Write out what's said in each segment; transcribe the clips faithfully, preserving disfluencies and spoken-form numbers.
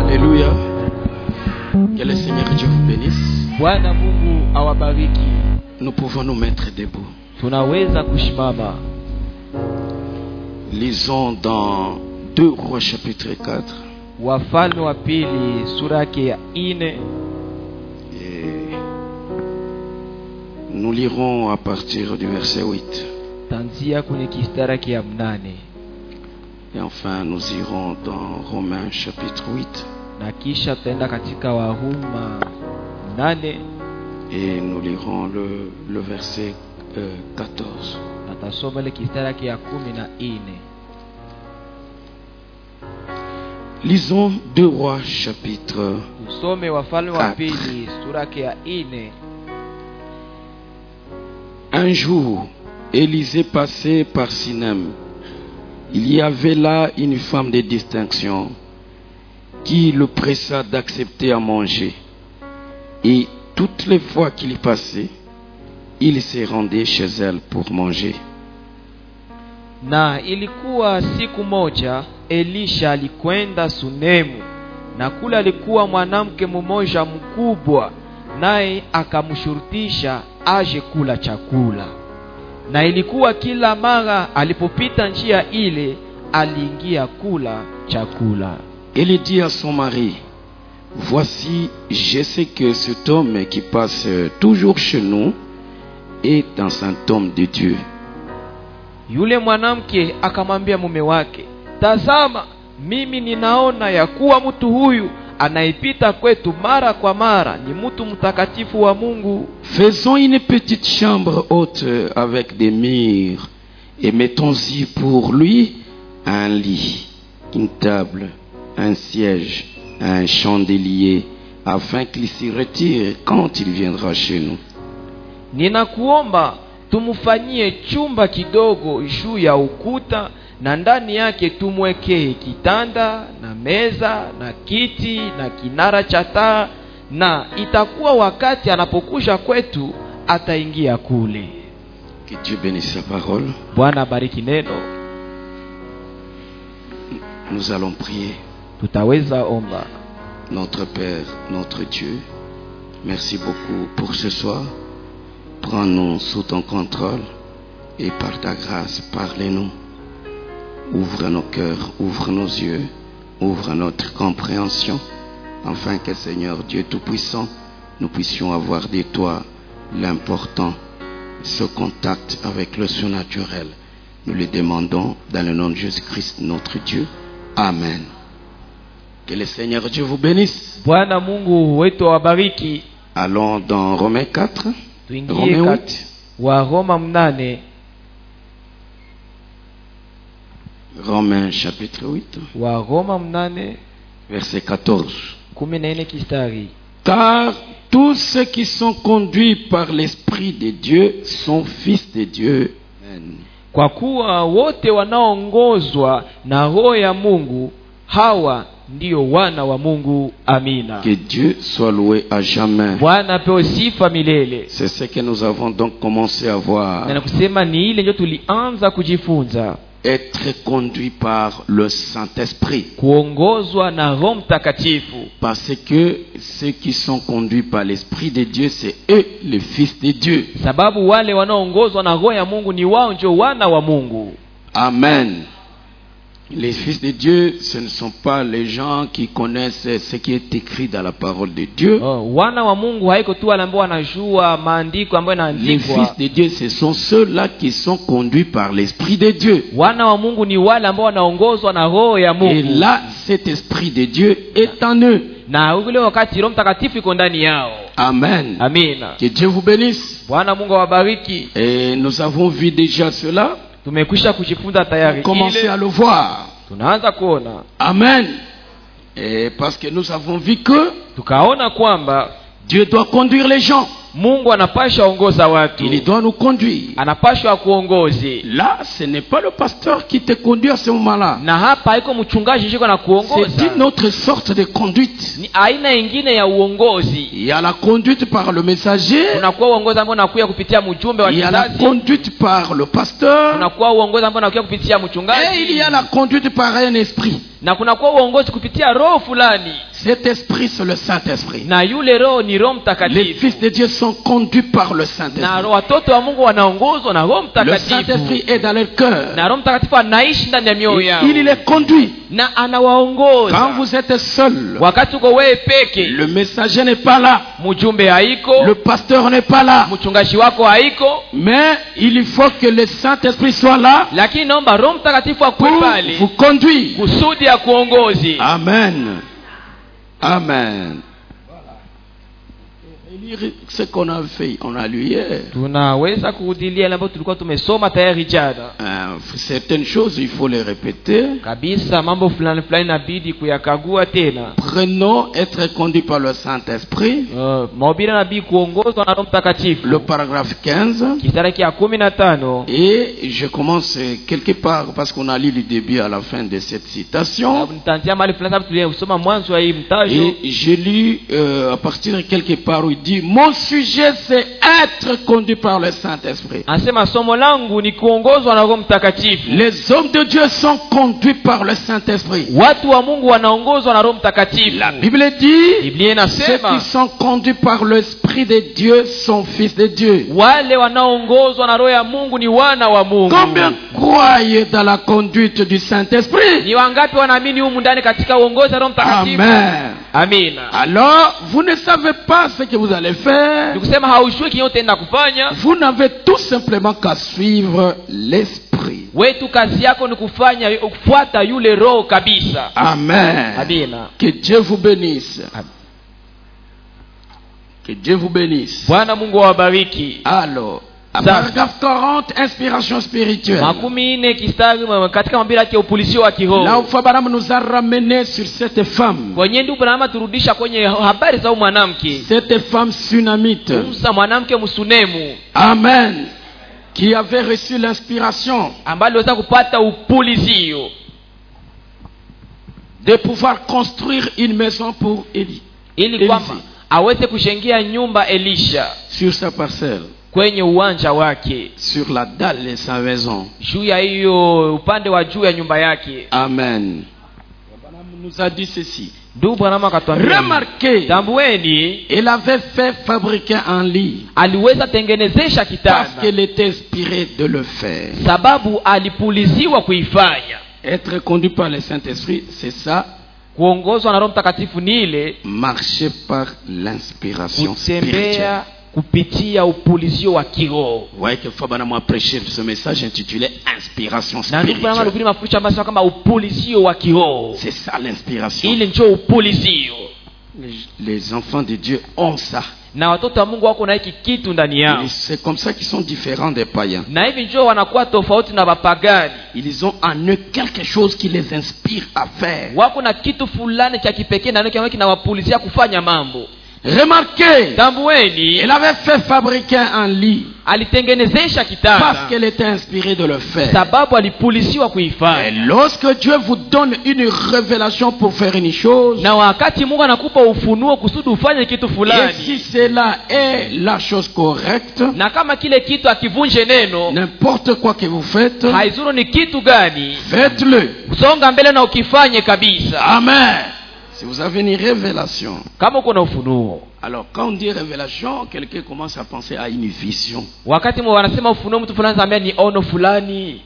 Alléluia. Que le Seigneur Dieu vous bénisse. Bwana Mungu awabariki. Nous pouvons nous mettre debout. Tunaweza kushimama. Lisons dans deux Rois chapitre quatre. Wafalme wa pili sura yake ya nne. Et nous lirons à partir du verset huit. Tanzia kwenye kistara ya mnane. Et enfin nous irons dans Romains chapitre huit. Na kisha tutaenda katika Waroma nane. Et nous lirons le, le verset euh, quatorze. Na tasoma ile kistara ya kumi na nne. Lisons deux Rois chapitre Usome Wafalme wa pili sura yake ya nne. Un jour, Élisée passait par Sinem. Il y avait là une femme de distinction qui le pressa d'accepter à manger. Et toutes les fois qu'il y passait, il se rendait chez elle pour manger. Na ilikuwa siku moja Elisha alikwenda Sunemu, na kula alikuwa mwanamke mmoja mkubwa, naye akamshurutisha aje kula chakula. Na ilikuwa kila mara alipopita njia ile aliingia kula chakula. Il dit à son mari: voici, je sais que cet homme qui passe toujours chez nous est un saint homme de Dieu. Yule mwanamke akamwambia mume wake, tazama, mimi ninaona ya kuwa mtu huyu anaipita kwetu mara kwa mara ni mtu mtakatifu wa Mungu. Faisons une petite chambre haute avec des murs et mettons-y pour lui un lit, une table, un siège, un chandelier, afin qu'il s'y retire quand il viendra chez nous. Ninakuomba tumufanyie chumba kidogo juu ya ukuta, na ndani yake tumwekee kitanda na meza na kiti na kinara cha taa, na itakuwa wakati anapokuja kwetu ataingia kule. Que Dieu bénisse sa parole. Bwana bariki neno. Nous allons prier. Tutaweza omba. Notre Père, notre Dieu, merci beaucoup pour ce soir. Prends-nous sous ton contrôle et par ta grâce, parlez-nous. Ouvre nos cœurs, ouvre nos yeux, ouvre notre compréhension, afin que Seigneur Dieu Tout-Puissant, nous puissions avoir de toi l'important, ce contact avec le surnaturel. Nous le demandons dans le nom de Jésus-Christ, notre Dieu. Amen. Que le Seigneur Dieu vous bénisse. Bwana Mungu wetu awabariki. Allons dans Romains quatre. Tuingie kat wa Roma mnane. Romains chapitre huit. Wa Roma mnane verset quatorze. kumi na nne kistari. Car tous ceux qui sont conduits par l'Esprit de Dieu sont fils de Dieu. Amen. Kwa kuwa wote wanaongozwa na roho ya Mungu hawa ndio wana wa Mungu. Amina. Que Dieu soit loué à jamais. Bwana pewe sifa milele. C'est ce que nous avons donc commencé à voir. Na kusema ni ile ndio tulianza kujifunza. Être conduit par le Saint-Esprit. Kuongozwa na Roho Mtakatifu. Parce que ceux qui sont conduits par l'Esprit de Dieu, c'est eux les fils de Dieu. Sababu wale wanaongozwa na roho ya Mungu ni wao ndio wana wa Mungu. Amen. Les fils de Dieu, ce ne sont pas les gens qui connaissent ce qui est écrit dans la parole de Dieu. Oh, wana wa Mungu haiko tu wale ambao wanajua maandiko ambayo yanaandikwa. Les fils de Dieu, ce sont ceux-là qui sont conduits par l'Esprit de Dieu. Wana wa Mungu ni wale ambao wanaongozwa na roho ya Mungu. Et là, cet Esprit de Dieu est en eux. Na ule wakati Roho Mtakatifu iko ndani yao. Amen. Amina. Que Dieu vous bénisse. Bwana Mungu awabariki. Et nous avons vu déjà cela. Tumekwisha kujifunza tayari. Commencez à le voir. Tunaanza kuona. Amen. Et parce que nous avons vu que tukaona kwamba Dieu doit conduire les gens. Mungu anapasha ongoza watu. Il doit nous conduire. Anapasha kuongoze. Là, ce n'est pas le pasteur qui te conduit à ce moment-là. Na hapa haiko mchungaji shiko na kuongoza. C'est une autre sorte de conduite. Ni aina nyingine ya uongozi. Il y a la conduite par le messager. Kunakuwa uongozi ambao unakuja kupitia mjumbe wa kizazi. Il y a la conduite par le pasteur. Kunakuwa uongozi ambao unakuja kupitia mchungaji. Et il y a la conduite par un esprit. na kunakuwa uongozi kupitia roho fulani. Cet esprit, c'est le Saint-Esprit. Na yule roho ni Roho Les Mtakatifu. fils de Dieu sont conduits par le Na Saint-Esprit. watoto wa Mungu wanaongozwa na Roho Le Mtakatifu. Saint-Esprit est dans leur cœur. Na Roho Mtakatifu anaishi ndani ya mioyo Et yao. il les conduit. Na Quand anawaongoza. vous êtes seul, Wakati uko wewe peke, le messager n'est pas là. mjumbe haiko, Le pasteur n'est pas là. mchungaji wako haiko, Mais il faut que le Saint-Esprit soit là lakini naomba Roho Mtakatifu pour akuwe pale vous conduire. kusudi ya kuongozi. Amen. Amen. Lire ce qu'on a fait, on a lu hier. Tunaweza kurudilia yale ambayo tulikuwa tumesoma tayari jana. Euh, certaines choses, il faut les répéter. Kabisa mambo fulani fulani inabidi kuyakagua tena. Prenons être conduit par le Saint-Esprit. Uh, mahubiri inabidi kuongozwa na Roho Mtakatifu. Le paragraphe quinze. Kisara kia kumi na tano. Et je commence quelque part parce qu'on a lu le début à la fin de cette citation. Nitaanzia mahali fulani sababu tulisoma mwanzo wa hii mtajo. Et j'ai lu euh, à partir de quelque part où il dit mon sujet c'est être conduit par le Saint-Esprit. Anasema somo langu ni kuongozwa na Roho Mtakatifu. Les hommes de Dieu sont conduits par le Saint-Esprit. Watu wa Mungu wanaongozwa na Roho Mtakatifu. La Bible dit Biblia ceux inasema qui sont conduits par l'Esprit de Dieu sont fils de Dieu. wale wanaoongozwa na Roho ya Mungu ni wana wa Mungu. Combien croient dans la conduite du Saint-Esprit? Ni wangapi wanaamini humu ndani katika uongozi wa Roho Mtakatifu? Amen. Amina. Alors, vous ne savez pas ce que vous allez faire. Nikusema haujui kinyo utaenda kufanya. Vous n'avez tout simplement qu'à suivre l'Esprit. Wetu kazi yako ni kufanya kufuata yule roho kabisa. Amen. Amina. Que Dieu vous bénisse. Amen. Que Dieu vous bénisse. Bwana Mungu awabariki. Alors, à Ça. paragraphe quarante, inspiration spirituelle. Makumi nne kistari katika mabira yake upulisio wa Là kiroho. où Fabaram nous a ramené sur cette femme. Kwenye ndio Bwana turudisha kwenye habari za mwanamke. Cette femme sunamite. Musa mwanamke msunemu. Amen. Qui avait reçu l'inspiration Ambaye aliweza kupata upulizio de pouvoir construire une maison pour Élie. ili kwamba aweze kushengia nyumba Elisha Sur sa parcelle. kwenye uwanja wake, Sur la dalle de sa maison. juu ya hiyo upande wa juu ya nyumba yake. Amen. Abraham nous a dit ceci. Ndugu Bwana akatwambia, Remarquez, tambueni, il avait fait fabriquer un lit aliweza tengenezesha parce kitanda qu'il était inspiré de le faire. sababu alipuliziwa kuifanya. Être conduit par le Saint-Esprit, c'est ça. Kuongozwa na Roho Mtakatifu ni ile Marcher par l'inspiration spirituelle. kutembea kupitia upulizio wa kiroho. Vous voyez que Fabaram a prêché ce message intitulé Inspiration Na ndugu Bwana spirituelle. alihubiri mafundisho ambayo kama upulizio wa kiroho. C'est ça l'inspiration. Ile ndio upulizio. Les enfants de Dieu ont ça. Na watoto wa Mungu wako na hiki kitu ndani yao. Et c'est comme ça qu'ils sont différents des païens. Na hivi ndio wanakuwa tofauti na wapagani. Ils ont en eux quelque chose qui les inspire à faire. Wako na kitu fulani cha kipekee na ndio kinawapulizia kufanya mambo. Remarquez, Tambueni, il avait fait fabriquer un lit alitengenezesha parce kitanda qu'elle était inspirée de le faire. sababu alipulisiwa Et kuifanya. lorsque Dieu vous donne une révélation pour faire une chose, Na wakati Mungu anakupa ufunuo kusudi ufanye kitu et si fulani, cela est la chose correcte, na kama kile kitu akivunje neno, n'importe quoi que vous faites, haizuru ni kitu gani, faites-le. songa mbele na ukifanye kabisa. Amen. Si vous avez une révélation, Kama uko na ufunuo, alors quand on dit révélation, quelqu'un commence à penser à une vision wakati mwa wanasema ufunuo, mtu fulani anambia ni ono fulani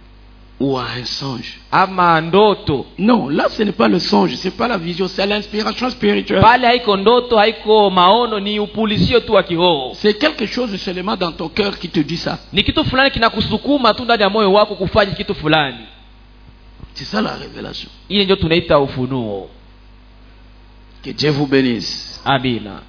ou à un songe. ama ndoto. Non, là ce n'est pas le songe, c'est pas la vision, c'est l'inspiration spirituelle. Pale haiko ndoto, haiko maono, ni upulizio tu wa kiroho. C'est quelque chose seulement dans ton cœur qui te dit ça. Ni kitu fulani kinakusukuma tu ndani ya moyo wako kufanya kitu fulani. C'est ça la révélation. Ile ndio tunaita ufunuo. Que Dieu vous bénisse. Amina.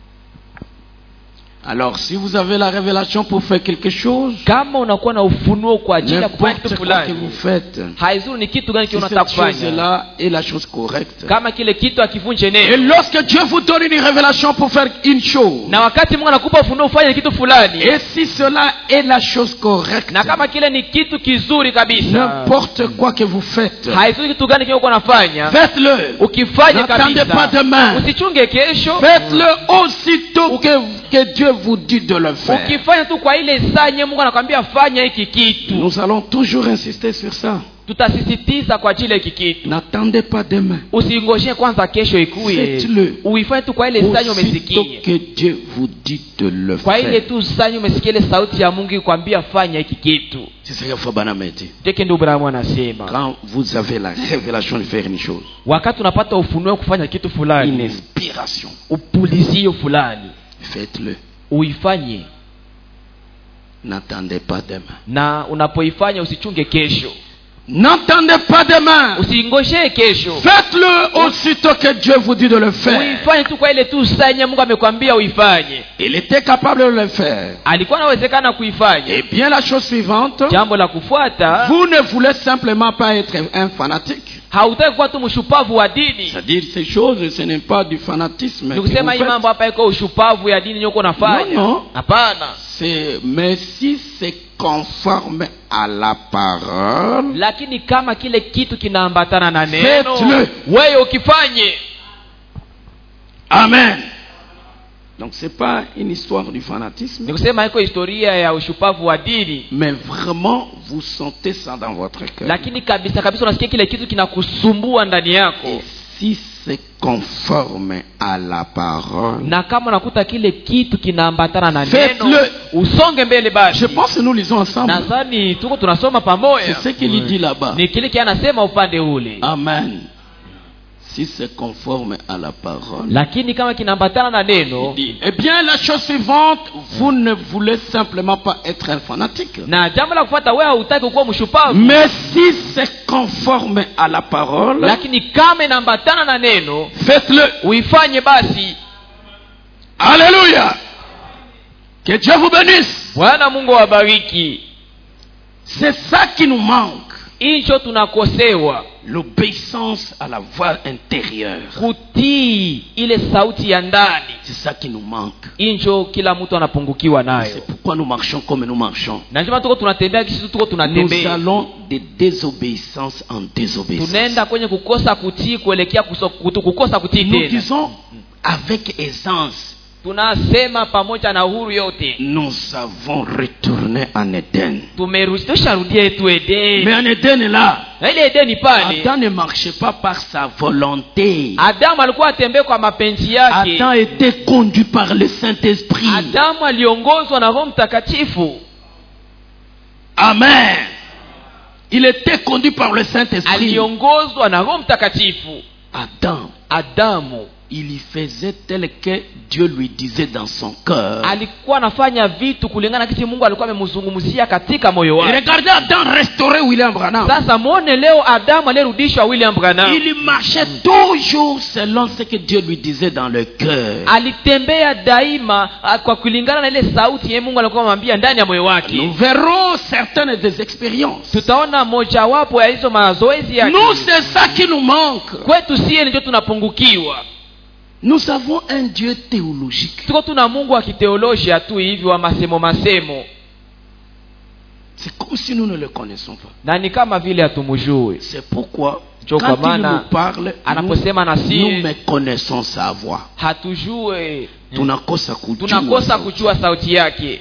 Alors, si vous avez la révélation pour faire quelque chose, Kama unakuwa na ufunuo kwa ajili ya kufanya kitu n'importe quoi que fulani, vous faites, haizuru ni kitu gani si unataka cette kufanya. chose-là est la chose correcte. Kama kile kitu akivunje Et neno, lorsque Dieu vous donne une révélation pour faire une chose, na wakati Mungu anakupa ufunuo ufanye kitu fulani, et si cela est la chose correcte, na kama kile ni kitu kizuri kabisa, n'importe quoi que vous faites, haizuri kitu gani kile uko unafanya, faites-le. ukifanye N'attendez pas kabisa, demain. usichunge kesho, Faites-le aussitôt que, que Dieu vous dit de le faire. ukifanya tu kwa ile saa nye Mungu anakuambia fanya hiki kitu. Nous allons toujours insister sur ça. tutasisitiza kwa ajili ya kikitu. N'attendez pas demain. Usingoje kwanza kesho ikuye. Faites-le. Uifanye tu kwa ile sanyo umesikia. Que Dieu vous dit de le kwa ile faire. tu sanyo umesikia ile sauti ya Mungu ikwambia fanya hiki kitu. C'est ce que Frère Branham a dit. Teke ndio Branham anasema. Quand vous avez la révélation de faire une chose, wakati unapata ufunuo kufanya kitu fulani, une inspiration, upulizio fulani, faites-le. Uifanye. N'attendez pas demain. Na unapoifanya usichunge kesho. N'attendez pas demain. Usingoje kesho. Faites-le aussitôt que Dieu vous dit de le faire. Uifanye tu kwa ile tu sanya Mungu amekwambia uifanye. Il était capable de le faire. Alikuwa anawezekana kuifanya. Et bien la chose suivante, jambo la kufuata, vous ne voulez simplement pas être un fanatique. Hautaki kuwa tu mshupavu wa dini. C'est-à-dire ces choses, ce n'est pas du fanatisme. Nikusema hii mambo hapa iko ushupavu ya dini nyoko nafanya. Non, non. Hapana. C'est mais si c'est conforme à la parole, lakini kama kile kitu kinaambatana na neno, faites-le. Wewe ukifanye. Amen. Donc c'est pas une histoire du fanatisme. Nikusema iko historia ya ushupavu wa dini. Mais vraiment vous sentez ça dans votre cœur. Lakini kabisa kabisa unasikia kile kitu kinakusumbua ndani yako. Et si c'est conforme à la parole, na kama unakuta kile kitu kinaambatana na faites-le. neno, usonge mbele basi. Je pense que nous lisons ensemble. Nadhani tuko tunasoma pamoja. C'est ce qu'il dit là-bas. Ni kile kianasema upande ule. Amen. Si c'est conforme à la parole, lakini kama kinaambatana na neno, eh bien la chose suivante, vous ne voulez simplement pas être un fanatique. na jambo la kufuata, wewe hutaki kuwa mshupavu. Mais si c'est conforme à la parole, lakini kama inaambatana na neno, faites-le. Uifanye basi. Alléluia. Que Dieu vous bénisse. Bwana Mungu awabariki. C'est ça qui nous manque. Hicho tunakosewa. L'obéissance à la voix intérieure. Kutii ile sauti ya ndani. C'est ça qui nous manque. Hicho kila mtu anapungukiwa nayo. C'est pourquoi nous marchons comme nous marchons. Na njema tuko tunatembea kisi tuko tunatembea. Nous allons de désobéissance en désobéissance. Tunaenda kwenye kukosa kutii kuelekea kukosa kutii tena. Nous disons avec aisance. Tunasema pamoja na uhuru yote. Nous avons retourné en Éden. Tumerudi tusharudia tu Eden. Mais en Éden là, ile Eden pale, Adam ne marchait pas par sa volonté. Adam alikuwa atembea kwa mapenzi yake. Adam était conduit par le Saint-Esprit. Adam aliongozwa na Roho Mtakatifu. Amen. Il était conduit par le Saint-Esprit. Aliongozwa na Roho Mtakatifu. Adam, Adamu il y faisait tel que Dieu lui disait dans son cœur. Alikuwa anafanya vitu kulingana kisi Mungu alikuwa amemzungumzia katika moyo wake. Regardez Adam restaurer William Branham. Sasa muone leo Adamu alirudishwa William Branham. Il marchait toujours selon ce que Dieu lui disait dans le cœur. Alitembea daima kwa kulingana na ile sauti ya Mungu alikuwa anamwambia ndani ya moyo wake. Nous verrons certaines des expériences. Tutaona moja wapo ya hizo mazoezi yake. Nous c'est ça qui nous manque. Kwetu sie ndio tunapungukiwa. Nous avons un Dieu théologique. Tuko tuna Mungu wa kiteolojia tu hivi wa masemo masemo. C'est comme si nous ne le connaissons pas. Na ni kama vile hatumjui. C'est pourquoi Cho quand il mana, nous parle, anaposema na si, nous méconnaissons sa voix. Hatujue. Tunakosa kujua. Tunakosa kujua sauti yake.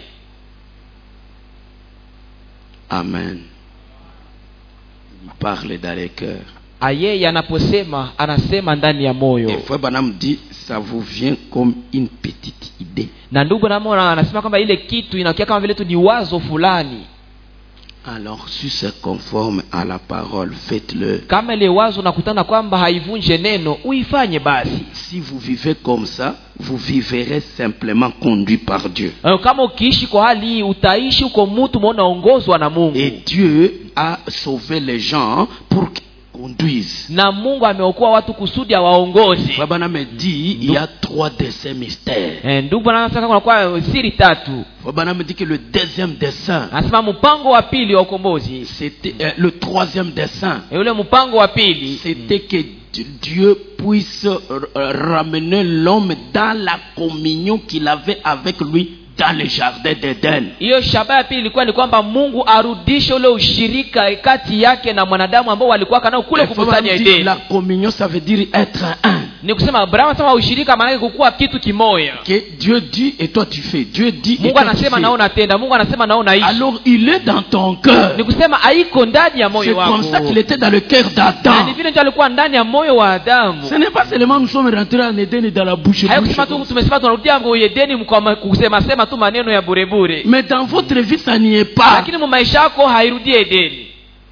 Amen. Il parle dans les cœurs. Aye anaposema anasema ndani ya moyo. Et Frère Branham dit ça vous vient comme une petite idée. Na ndugu naona anasema kwamba ile kitu inakia kama vile tu ni wazo fulani. Alors si c'est conforme à la parole, faites-le. Kama ile wazo nakutana kwamba haivunje neno, uifanye basi. Si vous vivez comme ça, vous vivrez simplement conduit par Dieu. Kama ukiishi kwa hali hii utaishi uko mtu unaongozwa na Mungu. Et Dieu a sauvé les gens pour conduisent. Na Mungu ameokoa watu kusudi awaongoze. Baba me dit il y a trois de ces mystères. Eh, ndugu bwana anasema kuna kwa siri tatu. Baba me dit que le deuxième dessein, anasema mpango wa pili wa ukombozi, c'était euh, le troisième dessein. Et ule mpango wa pili, c'était que Dieu puisse ramener l'homme dans la communion qu'il avait avec lui dans le jardin d'Eden. Hiyo shabaha ya pili ilikuwa ni kwamba Mungu arudishe ule ushirika kati yake na mwanadamu ambao walikuwa kanao kule kubustani ya Eden. La communion ça veut dire être un. Ni kusema Abraham anasema ushirika maana yake kukuwa kitu kimoja. Que Dieu dit et toi tu fais. Dieu dit et Mungu toi tu anasema fais. na unatenda, Mungu anasema na unaishi. Alors il est dans ton cœur. Ni kusema haiko ndani ya moyo C'est wako. comme ça qu'il était dans le cœur Na d'Adam. ni vile ndio alikuwa ndani ya moyo wa Adamu. Ce n'est pas seulement nous sommes rentrés en Éden et dans la bouche. Hayo kusema tu tumesema tunarudia kwa Edeni mkwa kusema sema tu maneno ya bure bure. Mais dans votre vie ça n'y est pas. Lakini mu maisha yako hairudi Edeni.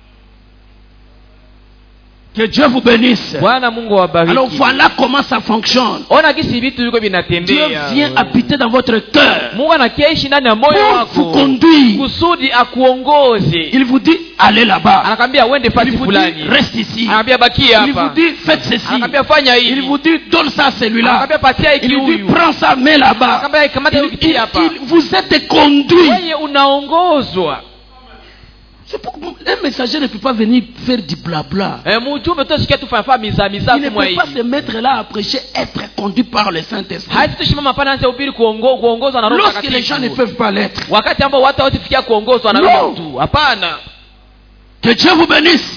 Que Dieu vous bénisse. Bwana Mungu awabariki. Alors voilà comment ça fonctionne. Ona gisi vitu viko Dieu vinatembea. vient habiter dans votre cœur Mungu anakeishi ndani ya moyo pour vous wako. conduire. Kusudi akuongoze. Il vous dit allez là-bas. Anakwambia uende Il fasi vous fulani. dit reste ici. Anakwambia bakia Il vous hapa. dit faites ceci. Anakwambia fanya Il hivi. vous dit donne ça à celui-là. Anakwambia patia hiki Il vous dit huyu. prends ça, mets là-bas. Anakwambia kamata Il, hiki kitu il- hapa. il- vous êtes conduit. Wewe unaongozwa. C'est pourquoi un messager ne peut pas venir faire du blabla. Eh, mjumbe tu sikia tu fanya miza miza Il ne kumwa peut pas hivi. se mettre là à prêcher, être conduit par le Saint-Esprit. Haitushimama pana anze ubiri kuongo kuongozwa na Roho Lorsque les gens ne Mtakatifu. peuvent pas l'être. Wakati ambao watu hawatafikia kuongozwa na No. Roho tu. Hapana. Que Dieu vous bénisse.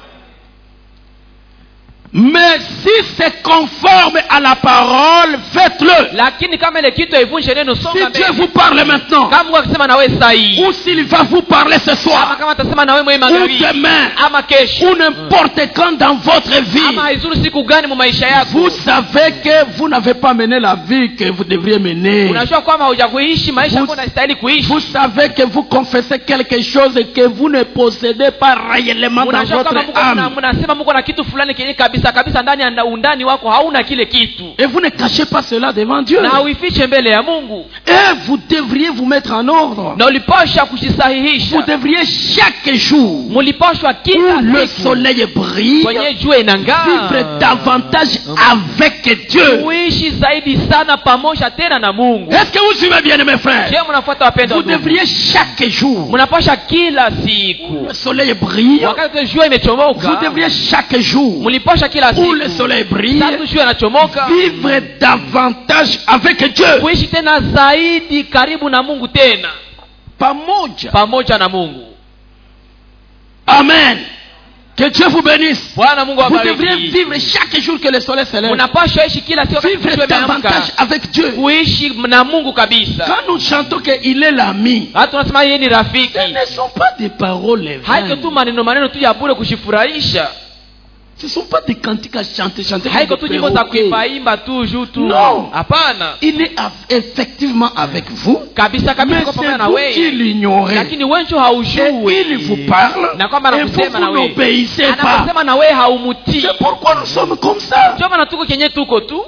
Mais si c'est conforme à la parole, faites-le. Lakini kama ile kitu haivunje neno Si songa Dieu mbele. vous parle maintenant, Kama Mungu akisema na wewe saa hii. ou s'il va vous parler ce Ama soir, kama atasema na wewe mwe ou magharibi. demain, Ama kesho. ou n'importe quand dans votre vie, Ama haizuru siku gani mu maisha yako. vous savez que vous n'avez pas mené la vie que vous devriez mener. Unajua kwamba hujakuishi maisha Vous- yako unastahili kuishi. Vous savez que vous confessez quelque chose que vous ne possédez pas réellement dans Unajua votre kama Mungu mna- âme. mnasema Mungu na kitu fulani kenye kabisa kabisa ndani ya undani wako hauna kile kitu. Et vous ne cachez pas cela devant Dieu. Na uifiche mbele ya Mungu. Et vous devriez vous mettre en ordre. Na ulipaswa Vous kujisahihisha. devriez chaque jour Mulipaswa où kila le siku soleil brille, kwenye jua inang'aa. vivre davantage avec Dieu. Kuishi zaidi sana pamoja tena na Mungu. Est-ce que vous suivez bien, mes frères? Je, mnafuata wapendwa Vous ndugu? devriez chaque jour, Mnapaswa kila siku. le soleil brille, Wakati jua vous imechomoka, devriez chaque jour mlipaswa kila où le siku. soleil brille, Sasa jua inachomoka, vivre davantage avec Dieu. kuishi tena zaidi karibu na Mungu tena Pamoja. pamoja na Mungu. Amen. Que Dieu vous bénisse. Bwana Mungu Vous devriez awabariki. vivre chaque jour que le soleil se lève. Mnapaswa ishi kila siku wakati jua Vivre imeamka. davantage avec Dieu. Kuishi na Mungu kabisa. Quand nous chantons qu'il est l'ami, Hata tunasema yeye ni rafiki. ce ne sont pas des paroles Haiko vaines. tu maneno maneno tu ya bure kushifurahisha. Ce ne sont pas des cantiques à chanter, chanter comme Haiko des tu nyimbo za perroquets. kuimba imba tu juu tu. Non. Hapana. Il est av- effectivement avec vous, Kabisa kabisa mais kwa pamoja c'est na vous qui wewe. l'ignorez. Lakini wewe ndio Et haujui. il vous parle, Na kwamba et vous, anakusema na vous wewe. n'obéissez pas. Anasema na wewe haumutii. C'est pourquoi nous sommes comme ça. Ndio maana tuko kenye tuko tu.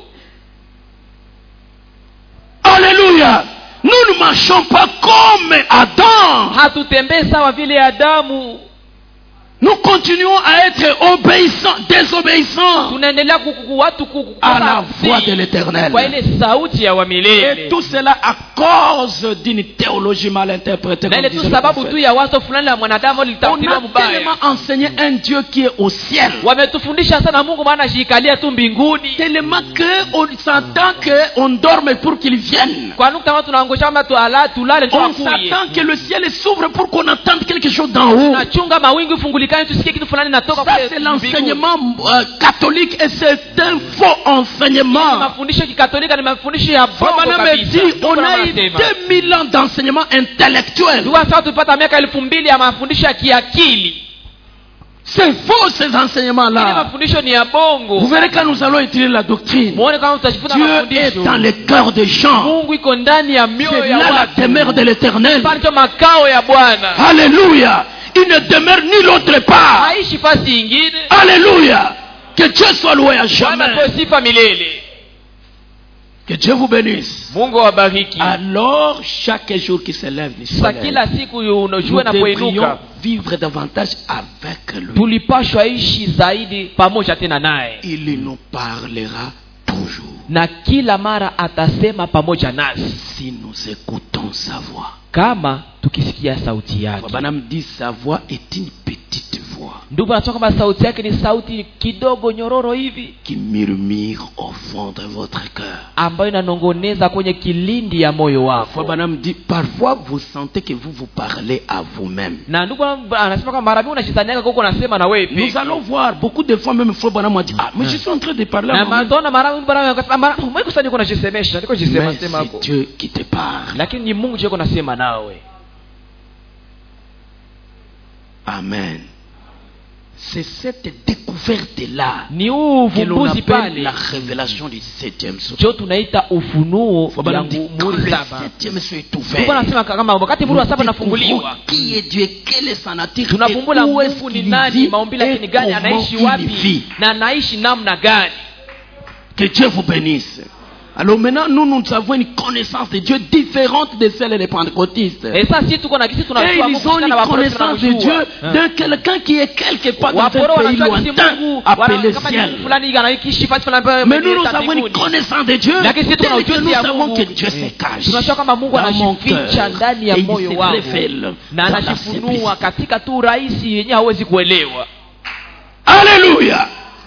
Alléluia. Nous ne marchons pas comme Adam. Hatutembei sawa vile Adamu. Nous continuons à être obéissants, désobéissants Tunaendelea kuku watu kuku à la voix de l'Éternel. kwa ile sauti ya wa Et milele. tout cela à cause d'une théologie mal interprétée. Na comme ile disait tu le sababu prophète. tu ya wazo fulani la mwanadamu On litafsiriwa a mbaya. tellement enseigné un Dieu qui est au ciel. Wametufundisha sana Mungu maana jikalia tu mbinguni. Tellement qu'on s'attend qu'on dorme pour qu'il vienne. Kwa nukta watu tunaangusha kama tu ala tulale ndio On akuye. s'attend que le ciel s'ouvre pour qu'on entende quelque chose d'en haut. Tunachunga mawingu fungulikane tusikie kitu fulani natoka Ça c'est l'enseignement euh, catholique et c'est un faux enseignement. Mafundisho kikatolika ni mafundisho ya bongo Frère me dit, kabisa. on a eu deux mille ans d'enseignement intellectuel. Ndio sasa tupata miaka elfu mbili ya mafundisho ya kiakili. C'est faux ces Ile enseignements-là. mafundisho ni ya Vous bongo. verrez quand nous allons étudier la doctrine. Muone kama tutajifunza Dieu est mafundisho. dans le cœur des gens. Mungu iko ndani ya mioyo C'est ya là la watu. demeure de l'Éternel. Pale ndio makao ya Bwana. Alléluia. Il ne demeure nulle autre part. Haishi fasi ingine. Alléluia. Que Dieu soit loué à Bwana jamais. kwa sifa milele. Que Dieu vous bénisse. Mungu awabariki. Alors, chaque jour qui se lève du Sa soleil, kila siku nous unajua na devrions kuinuka. vivre davantage avec lui. Tulipashwa ishi zaidi pamoja tena naye. Il nous parlera toujours Na kila mara atasema pamoja nasi si nous écoutons sa voix. kama tukisikia sauti yake. Banam dit sa voix est une petite voix. voix ndugu anasema kama sauti yake ni sauti kidogo nyororo hivi qui murmure au fond de votre cœur, ambayo inanongoneza kwenye kilindi ya moyo wako. Madame dit, parfois vous sentez que vous vous parlez à vous-même. Na ndugu anasema kama mara mingi unashitaniaka huko unasema na wewe pia. Nous allons voir beaucoup de fois même Frère Branham dit, ah mais je suis en train de parler à moi-même. Na maana mara mingi Branham akasema mara mimi kusani kuna jisemesha ndiko jisema sema hapo. C'est Dieu qui te parle. Lakini ni Mungu ndiye anasema nawe. Amen. C'est cette découverte-là que l'on appelle la révélation du septième sceau. Jo tunaita ufunuo ya muhuri saba. Septième sceau est ouvert. Tuko nasema kama wakati muhuri wa saba unafunguliwa. Qui est Dieu? Quelle est sa nature? Tunavumbula Mungu ni nani, maumbile yake ni gani, anaishi wapi na anaishi namna gani. Que Dieu vous bénisse. Alors maintenant, nous, nous avons une connaissance de Dieu différente de celle des pentecôtistes. Et ça, si tu connais, si tu Et ils ont une connaissance de Dieu de quelqu'un qui est quelque part dans un pays lointain, appelé ciel. Mais nous, nous avons une connaissance de Dieu telle que nous savons que Dieu se cache dans mon cœur. Et il se révèle dans la simplicité. Alléluia.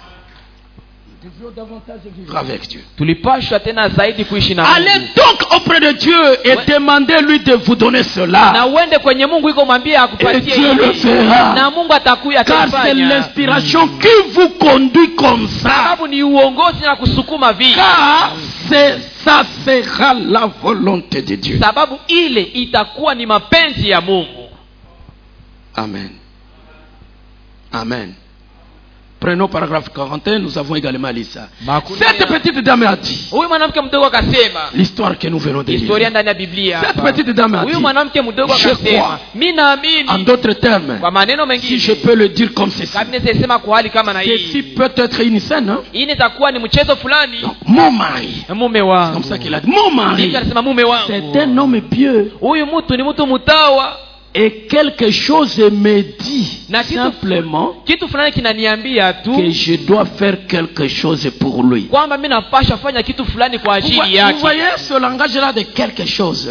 Avec Dieu. Allez donc auprès de Dieu et demandez-lui de vous donner cela. Et Dieu le fera. Car c'est l'inspiration qui vous conduit comme ça. Car c'est, ça sera la volonté de Dieu. Amen. Amen. Prenons paragraphe quarante et un, nous avons également lu ça. Cette petite dame a dit, l'histoire que nous venons de lire. Cette petite dame a dit, je crois, en d'autres termes, si je peux le dire comme ceci, ceci peut être une scène, hein? Donc, mon mari, c'est comme ça qu'il a dit, mon mari, c'est un homme pieux. Et quelque chose me dit simplement que je dois faire quelque chose pour lui. Vous voyez, vous voyez ce langage-là de quelque chose.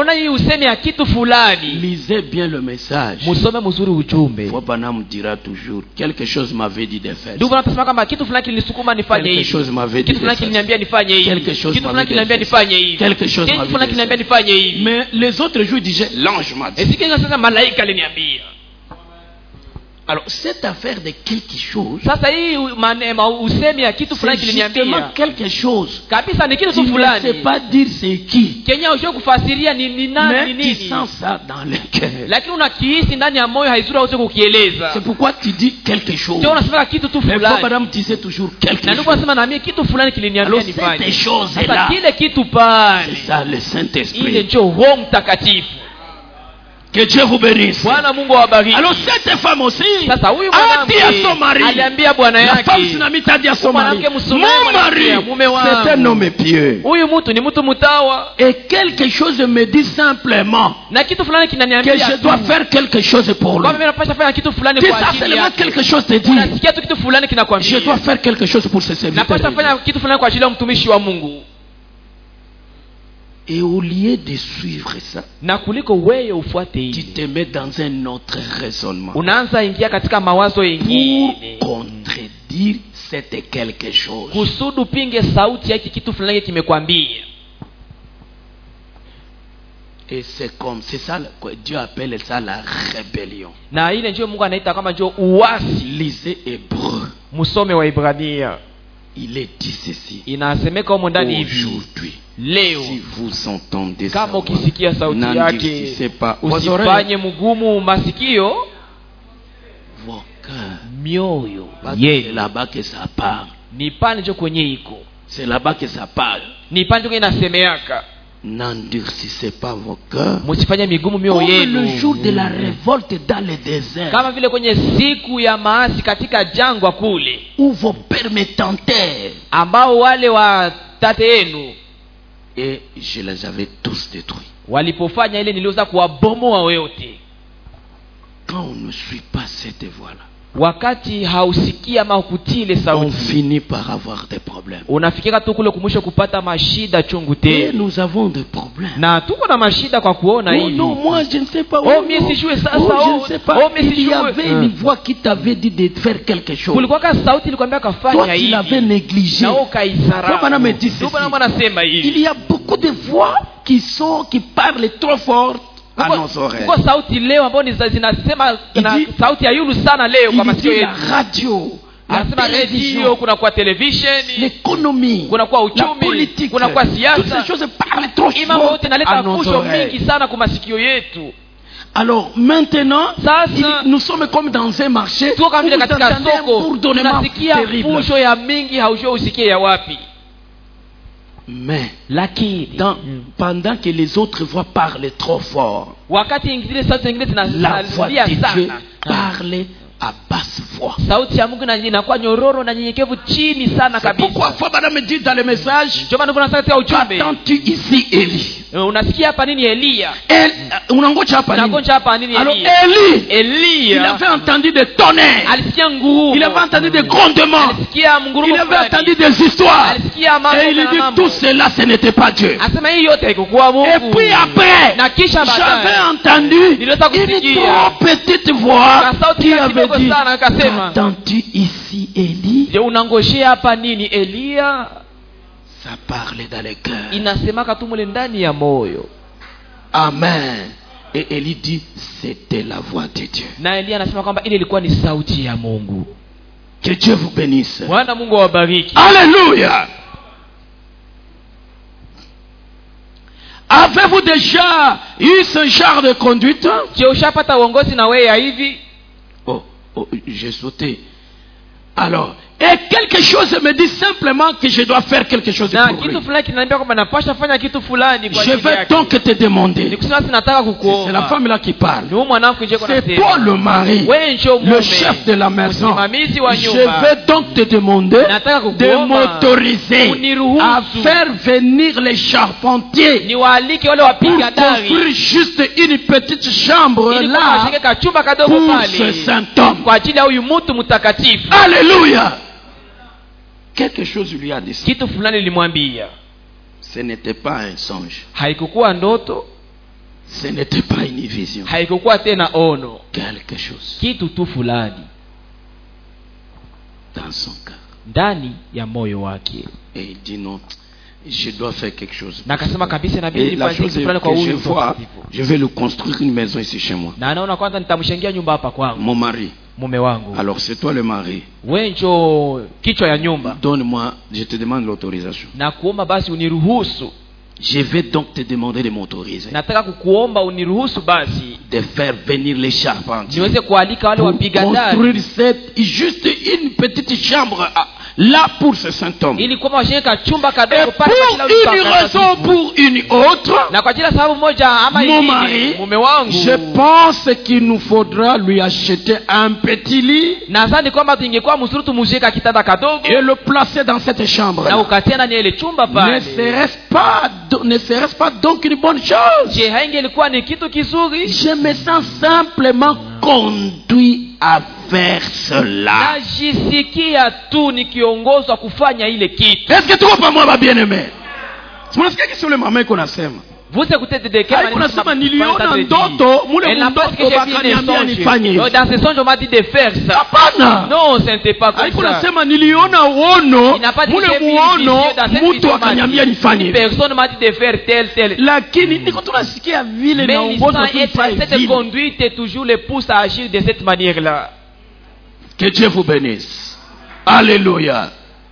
Lisez bien le message. Frère Branham dira toujours, quelque chose m'avait dit de faire. Quelque chose m'avait dit de faire. Quelque chose m'avait dit de faire. Quelque chose m'avait dit de faire. Mais les autres jours disaient, l'ange m'a dit. Alors cette affaire de quelque chose, c'est justement quelque chose qui ne sait pas dire c'est qui, mais qui sent ça dans le cœur. C'est pourquoi tu dis quelque chose. Mais Madame disait toujours quelque chose. Alors cette chose-là, c'est ça le Saint-Esprit. Que Dieu vous bénisse. Alors cette femme aussi a dit à son mari, la femme tsunamite a dit à son mari, mon mari c'est un homme pieux. Et quelque chose me dit simplement que je dois faire quelque chose pour lui. Si ça seulement quelque chose te dit, je dois faire quelque chose pour ce serviteur. Et au lieu de suivre ça, tu te mets dans un autre raisonnement pour contredire cette quelque chose. Et c'est comme, c'est ça que Dieu appelle ça la rébellion. Lisez Hébreu. Il est dit ceci. Aujourd'hui, leo si vous entendez kama ukisikia sauti yake usifanye mgumu masikio vos cœurs, mioyo c'est là-bas que ça parle. Ni pale ndio kwenye iko, c'est là-bas que ça parle. Ni pale ndio inasemeaka. N'endurcissez pas vos cœurs msifanye migumu mioyo yenu comme le jour de la révolte dans le désert, kama vile kwenye siku ya maasi katika jangwa kule, où vos pères me tentèrent, ambao wale wa tate yenu et je les avais tous détruits. Walipofanya ile niliweza kuwabomoa wote. Quand on ne suit pas cette voie-là, wakati hausikia ama hukutii ile on sauti, finit par avoir des problèmes. unafikika tu kule kumwisho kupata mashida chungu Et tele. nous avons des problèmes. Na tuko na mashida kwa kuona Oh hivi. non, moi je ne sais pas. Oh, mais si jouer ça, oh, ça, je oh, ne sais pas. oh, mais si Il y jouer- avait Hein. une voix qui t'avait dit de faire quelque chose. Kulikuwa ka sauti ilikwambia Toi, kafanya tu l'avais hivi. négligé. Na ukaisarau. Ndio maana amedit ceci. Ndio maana anasema hivi. Il y a beaucoup de voix qui sont, qui parlent trop fort à Kuko- nos oreilles. kuko sauti leo ambao ni za- zinasema na Idi- sauti ya yulu sana leo kwa Il masikio dit la yetu. radio, la Anasema radio, télévision, kuna kwa televisheni, l'économie, kuna kwa la uchumi, politique, kuna kwa toutes siasa. ces choses parlent trop Hii mambo fort yote à inaleta nos fusho oreilles. mingi sana kwa masikio yetu. Alors maintenant, Sasa- il- nous sommes comme dans un marché où Tuko kama vous vile katika entendez un soko bourdonnement tunasikia terrible. fusho ya mingi, haujua usikie ya wapi. Mais Lakini dans- pendant que les autres voix parlent trop fort, wakati ingine sauti zingine la voix zinalia de Dieu sana, parle à basse voix. sauti ya Mungu na- inakuwa nyororo na nyenyekevu chini sana C'est pourquoi kabisa. fois madame me dit dans le message, Ndio maana kuna katika ujumbe attends-tu ici Élie? unasikia hapa nini Elia? El- unangoja hapa nini? Unagonja hapa nini Alors Elia? Élie, il Elia avait entendu des tonnerres, alisikia ngurumo, il avait entendu des grondements, alisikia mngurumo il avait fulani, entendu des histoires. alisikia mambo Et il na dit mambo. tout cela, ce n'était pas Dieu. Asema hii yote haikuwa Et Mungu. puis après, Na kisha j'avais baadaye entendu niliweza une kusikia trop petite voix na sauti qui ya avait kidogo dit, sana akasema, attends-tu ici Élie? je, unangojea hapa nini Elia? Ça parle dans le cœur. Inasemaka tu mule ndani ya moyo. Amen. Et Élie dit, c'était la voix de Dieu. Na Elia anasema kwamba ile ilikuwa ni sauti ya Mungu. Que Dieu vous bénisse. Bwana Mungu awabariki. Alléluia. Avez-vous déjà eu ce genre de conduite? Je, ushapata uongozi na wewe ya hivi? Oh, oh, j'ai sauté. Alors, et quelque chose me dit simplement que je dois faire quelque chose Na pour lui. kitu fulani kinaniambia kwamba napasha fanya kitu fulani kwa Je ajili vais yake. donc te demander. Nikusema sinataka C'est la kukuomba. femme là qui parle. Ni huyu mwanamke nje kwa C'est toi le mari, wewe ndio mume, le chef de la maison. msimamizi wa Je nyumba. vais donc te demander Nataka de kukuomba m'autoriser uniruhusu à faire venir les charpentiers niwaalike wale pour wapiga dari construire juste une petite chambre ili là washike kachumba kadogo pour ce pale saint homme. kwa ajili ya huyu mtu mtakatifu. Alléluia. Quelque chose lui a dit ça. Kitu fulani nilimwambia, Ce n'était pas un songe. haikukuwa ndoto, Ce n'était pas une vision. haikukuwa tena ono, Quelque chose kitu tu fulani dans son cœur. ndani ya moyo wake. Et il dit non, je dois faire quelque chose. Na akasema kabisa inabidi Et la nifanye chose kitu fulani kwa que je huyu vois, mtakatifu. je vais lui construire une maison ici chez moi. Na anaona kwanza nitamshengia nyumba hapa kwangu, Mon mari. mume wangu. Alors c'est toi le mari. Wewe njo kichwa ya nyumba, Donne-moi, je te demande l'autorisation. na kuomba basi uniruhusu. Je vais donc te demander de m'autoriser. Nataka kukuomba uniruhusu basi De faire venir les charpentiers. niweze kualika wale Pour wapiga dari construire cette, juste une petite chambre à- là pour ce saint homme. ili kwamba washike kachumba Et kadogo pour pale kwa kila mtu une raison, mtakatifu. pour une autre, Na kwa ajili ya sababu moja ama mon ingine, mari, mume wangu, je pense qu'il nous faudra lui acheter un petit lit nadhani kwamba ingekuwa mzuri tumshike kitanda kadogo et le placer dans cette chambre. na ukatia ndani ya ile chumba Ne pale. serait-ce pas, ne serait-ce pas donc une bonne chose? Je, haingelikuwa ni kitu kizuri? Je me sens simplement conduit à faire cela. Najisikia tu nikiongozwa kufanya ile kitu. Est-ce que tu comprends moi ma bien-aimée? Unasikia kisi ule mama iko nasema? Vous écoutez de quelle Haiko manière nasema ça- niliona ça- ndoto, mule Elle n'a pas dit que mndoto j'ai vu bakaniambia des nifanye songes. hivi. Dans ce songe, on m'a dit de faire ça. Hapana. Non, ce n'était pas comme Haiko ça. nasema niliona uono, Il n'a pas dit que mule j'ai vu une muono vision. Dans cette mtu vision, on m'a akaniambia dit, nifanye une hivi. personne m'a dit de faire tel, tel. Lakini niko tunasikia vile Mais naongozwa l'histoire tu est nifanye cette vile. conduite et toujours les pousse à agir de cette manière-là. Que Dieu vous bénisse. Alléluia.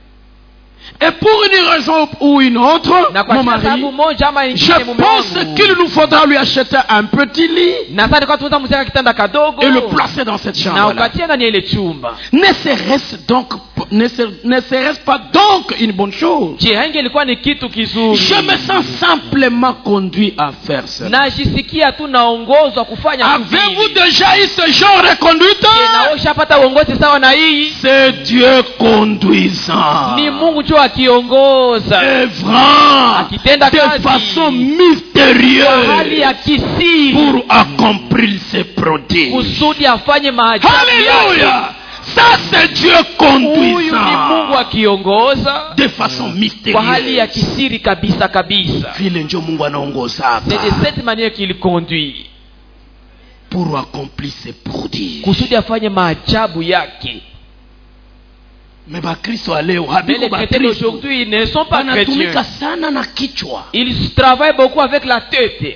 Et pour une raison ou une autre, Na kwa mon kila mari, sababu moja ama je ingine mume pense wangu, qu'il nous faudra lui acheter un petit lit nadhani kwa tunaweza mzeka kitanda kadogo et le placer dans cette na chambre-là. ukatia ndani ya ile chumba. Ne serait-ce donc, ne ser- ne serait-ce pas donc une bonne chose? Je, haingelikuwa ni kitu kizuri? Je me sens simplement conduit à faire cela. Najisikia tu naongozwa kufanya tu Avez-vous vile. déjà eu ce genre de conduite? Je, na wewe ushapata uongozi sawa na hii? C'est Dieu conduisant. Ni Mungu tu akiongoza Œuvrant akitenda de kazi façon kwa hali mystérieuse ya kisiri pour accomplir ses prodiges. kusudi afanye maajabu Alléluia! yake. Ça c'est Dieu Huyu ni Mungu conduisant akiongoza de façon kwa hali ya mystérieuse. kisiri kabisa kabisa. Vile ndio Mungu anaongoza C'est de hapa cette manière qu'il conduit, pour accomplir ses prodiges. kusudi afanye maajabu yake. Mais bakristo leo Mais habiko les chrétiens bakristo d'aujourd'hui, ils ne sont pas wanatumika chrétiens. sana na kichwa. Ils travaillent beaucoup avec la tête.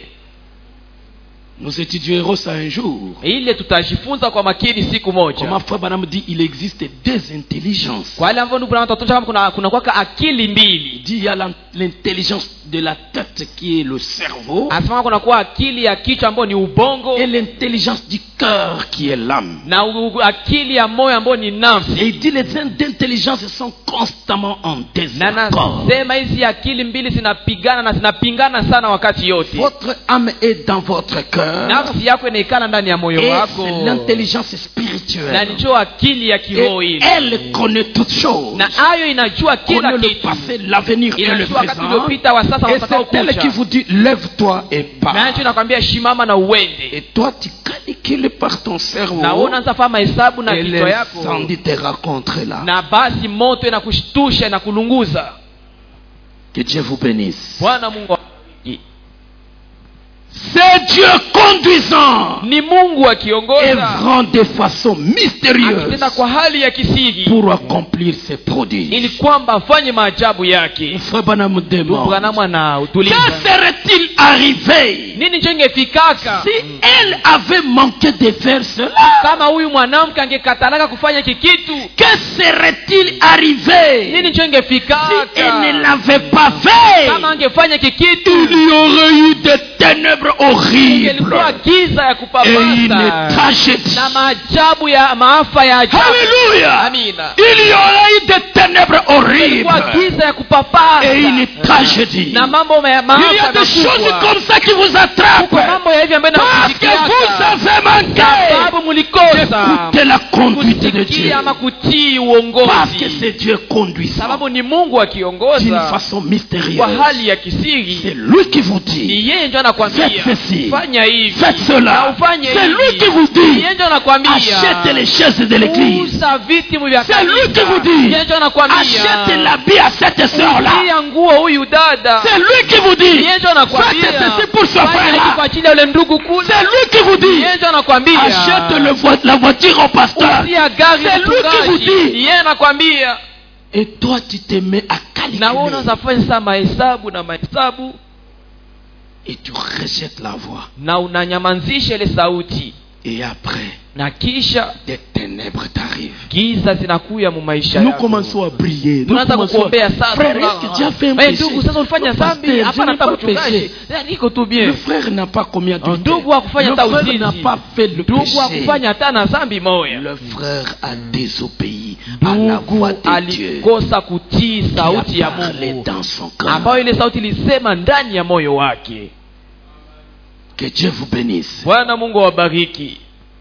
Nous étudierons ça un jour. Ile tutajifunza kwa makini siku moja. Comment frère Branham dit il existe deux intelligences. Kwa ile ambao ndugu Branham tutatoa kama kuna kuna kwa akili Il mbili. dit il y a la- l'intelligence de la tête qui est le cerveau Anasema kuna kwa akili ya kichwa ambayo ni ubongo et l'intelligence du cœur qui est l'âme. na u- akili ya moyo ambayo ni Et nafsi. il dit les deux intelligences sont constamment en Na désaccord. nasema hizi akili mbili zinapigana na zinapingana sana wakati yote. Votre âme est dans votre cœur Nafsi yako inaikala ndani ya moyo et wako, c'est l'intelligence na spirituelle. ndicho akili ya kiroho Et ile, elle connaît toutes choses. na hayo inajua kila Connaît le kitu, passé, l'avenir et le inajua wakati présent. uliopita, wa sasa, Et watakao c'est elle qui kuja, vous dit lève-toi et na pars. ndicho inakwambia shimama na uende. Et toi tu calcules par ton cerveau Na wewe unaanza fanya mahesabu na et kichwa yako, l'incendie te raconte là. na basi moto inakushtusha na kulunguza. Que Dieu vous bénisse. Bwana Mungu awabariki. C'est Dieu conduisant, Ni Mungu akiongoza, œuvrant de façon mystérieuse akitenda kwa hali ya kisiri, pour accomplir ses prodiges. ili kwamba afanye maajabu yake. Frère Branham Ndugu demande, Branham ana utuliza, que serait-il arrivé nini njo ingefikaka si elle avait manqué de faire cela? kama huyu mwanamke angekatalaka kufanya kikitu? Que serait-il arrivé Nini njo si ingefikaka elle ne l'avait pas fait? kama angefanya kikitu? Il y aurait eu des ténèbres horribles Ingelikuwa giza ya et une kupapasa tragédie. na maajabu ya maafa ya ajabu. Alléluia! Amina. Il y aurait eu des ténèbres horribles Ilikuwa giza ya kupapasa et une tragédie. na mambo ma- Il y a maafa des choses makubwa. comme ça qui vous attrapent Kuko mambo ya hivi ambayo parce que vous inakufikiaka avez manqué sababu mlikosa d'écouter la conduite de Dieu. kusikia ama kutii Parce que uongozi, c'est Dieu conduisant sababu ni Mungu d'une akiongoza façon kwa mystérieuse. hali ya C'est kisiri. lui qui vous dit Ni yeye ndio anakwambia faites ceci, fanya hivi, faites na cela. ufanye C'est lui hivi. qui vous Ni dit yeye ndio anakwambia achète les chaises de l'église. uza viti mu vya C'est lui kanisa. qui vous dit Ni yeye ndio anakwambia achète l'habit à cette sœur-là. utia nguo huyu dada. C'est lui qui vous Ni dit yeye ndio anakwambia faites ceci pour ce fanya hivi kwa frère-là. ajili ya ule ndugu kule. C'est lui qui vous Ni dit yeye ndio anakwambia achète le vo- la voiture au pasteur. usia gari C'est lui qui vous mchungaji. dit. Ni yeye anakwambia, Et toi tu te mets à na wewe calculer unaanza fanya sasa mahesabu na mahesabu et tu rejettes la voix. na unanyamanzisha ile sauti, Et après, na kisha des ténèbres t'arrivent. giza zinakuya mu maisha Nous yako. commençons à briller. Nous Tunaanza commençons à... kukuombea sasa. Frère, est-ce que tu as fait un Eh, péché? ndugu, sasa ulifanya Non, dhambi? pasteur, je Hapana, n'ai hata pas mchungaji. péché. Eh, niko tu bien. Le frère n'a pas commis adultère. Ndugu hakufanya Le hata frère uzinzi. n'a pas fait le Ndugu péché. hakufanya hata na dhambi moja. Le frère a désobéi à la Ndugu voix de Dieu alikosa kutii qui sauti ya a parlé Mungu dans son cœur. ambayo ile sauti ilisema ndani ya moyo wake. Que Dieu vous bénisse. Bwana Mungu awabariki.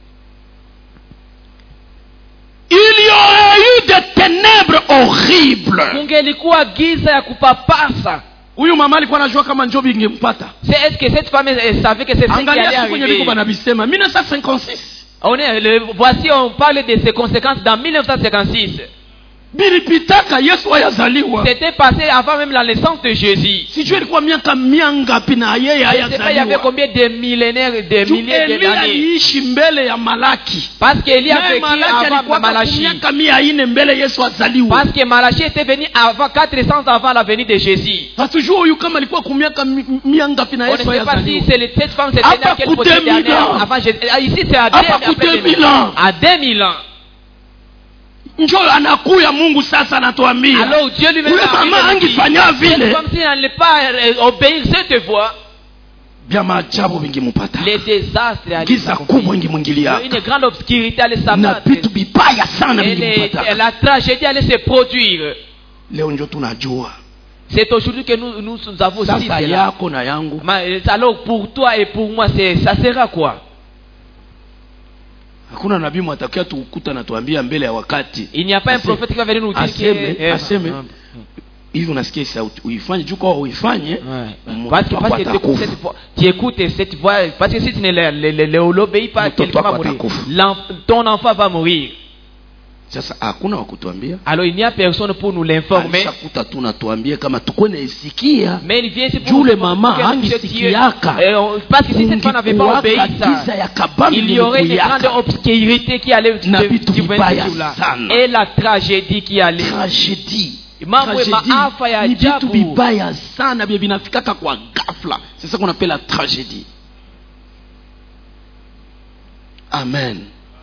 Il y aurait eu des ténèbres horribles. Kungelikuwa giza ya kupapasa. Huyu mama alikuwa anajua kama njobi ingempata. C'est est-ce que cette femme elle savait que c'est ce qui allait Angalia siku yenye biko arriver? banabisema mille neuf cent cinquante-six. On est, le, voici on parle de ses conséquences dans mille neuf cent cinquante-six. Bilipitaka Yesu ayazaliwa. C'était passé avant même la naissance de Jésus. Sijui ilikuwa miaka mia ngapi na yeye Je ne sais pas, il y avait hayazaliwa. combien de millénaires, de Juu milliers Elia d'années. aliishi mbele ya Malaki. Parce qu'Élie a Naye vécu Malaki avant alikuwa kwa Malachi. miaka mia ine mbele Yesu azaliwe. Parce que Malachi était venu avant quatre cents avant la venue de Jésus. Hatujui huyu kama alikuwa kwa miaka mi- mia ngapi na On ne Yesu sait pas si ayazaliwa. c'est le- cette femme c'était Hapa à quelle ku côté deux mille d'année ans. avant Jésus. Ah, ici c'est à Hapa deux- ku après deux deux mille mille ans. À deux mille ans. Njoo anakuya Mungu sasa anatuambia. Alors Dieu lui-même Ule a mama dit, angefanya cette vile. femme si elle n'allait pas euh, obéir cette voix, Vya maajabu vingempata. les désastres allaient Giza s'accomplir. kubwa ingemwingilia. Une grande obscurité allait Na s'abattre. vitu vibaya sana Et, les- vingempata. et la tragédie allait se produire. Leo ndio tunajua. C'est aujourd'hui que nous, nous, nous avons aussi Sasa cela. yako na yangu. Mais, alors pour toi et pour moi, c'est, ça sera quoi? Hakuna nabii mwatakia tukuta na tuambia mbele ya wakati. Il n'y a pas un Aseme- prophète qui va venir nous dire aseme, que... aseme, hivi unasikia sauti uifanye juu kwa uifanye. Ouais. Parce que, parce que tu, écoutes cette voix, tu écoutes cette voix, parce que si tu ne le- le- le- le- l'obéis pas, Mtoto quelqu'un va wako mourir. atakufa. L'enf- ton enfant va mourir. Sasa hakuna wakutuambia. Alors il n'y a personne pour nous l'informer. Alishakuta tunatuambia kama tukone isikia. Mais il vient ici pour Jule mama angisikiaka. Parce que si cette femme n'avait pas obéi ça, il y aurait une grande obscurité qui allait survenir là. Et la tragédie qui allait. Tragédie. Mambo ya maafa ya ajabu. Vibaya sana bia binafikaka kwa ghafla. C'est ça qu'on appelle la tragédie. Amen.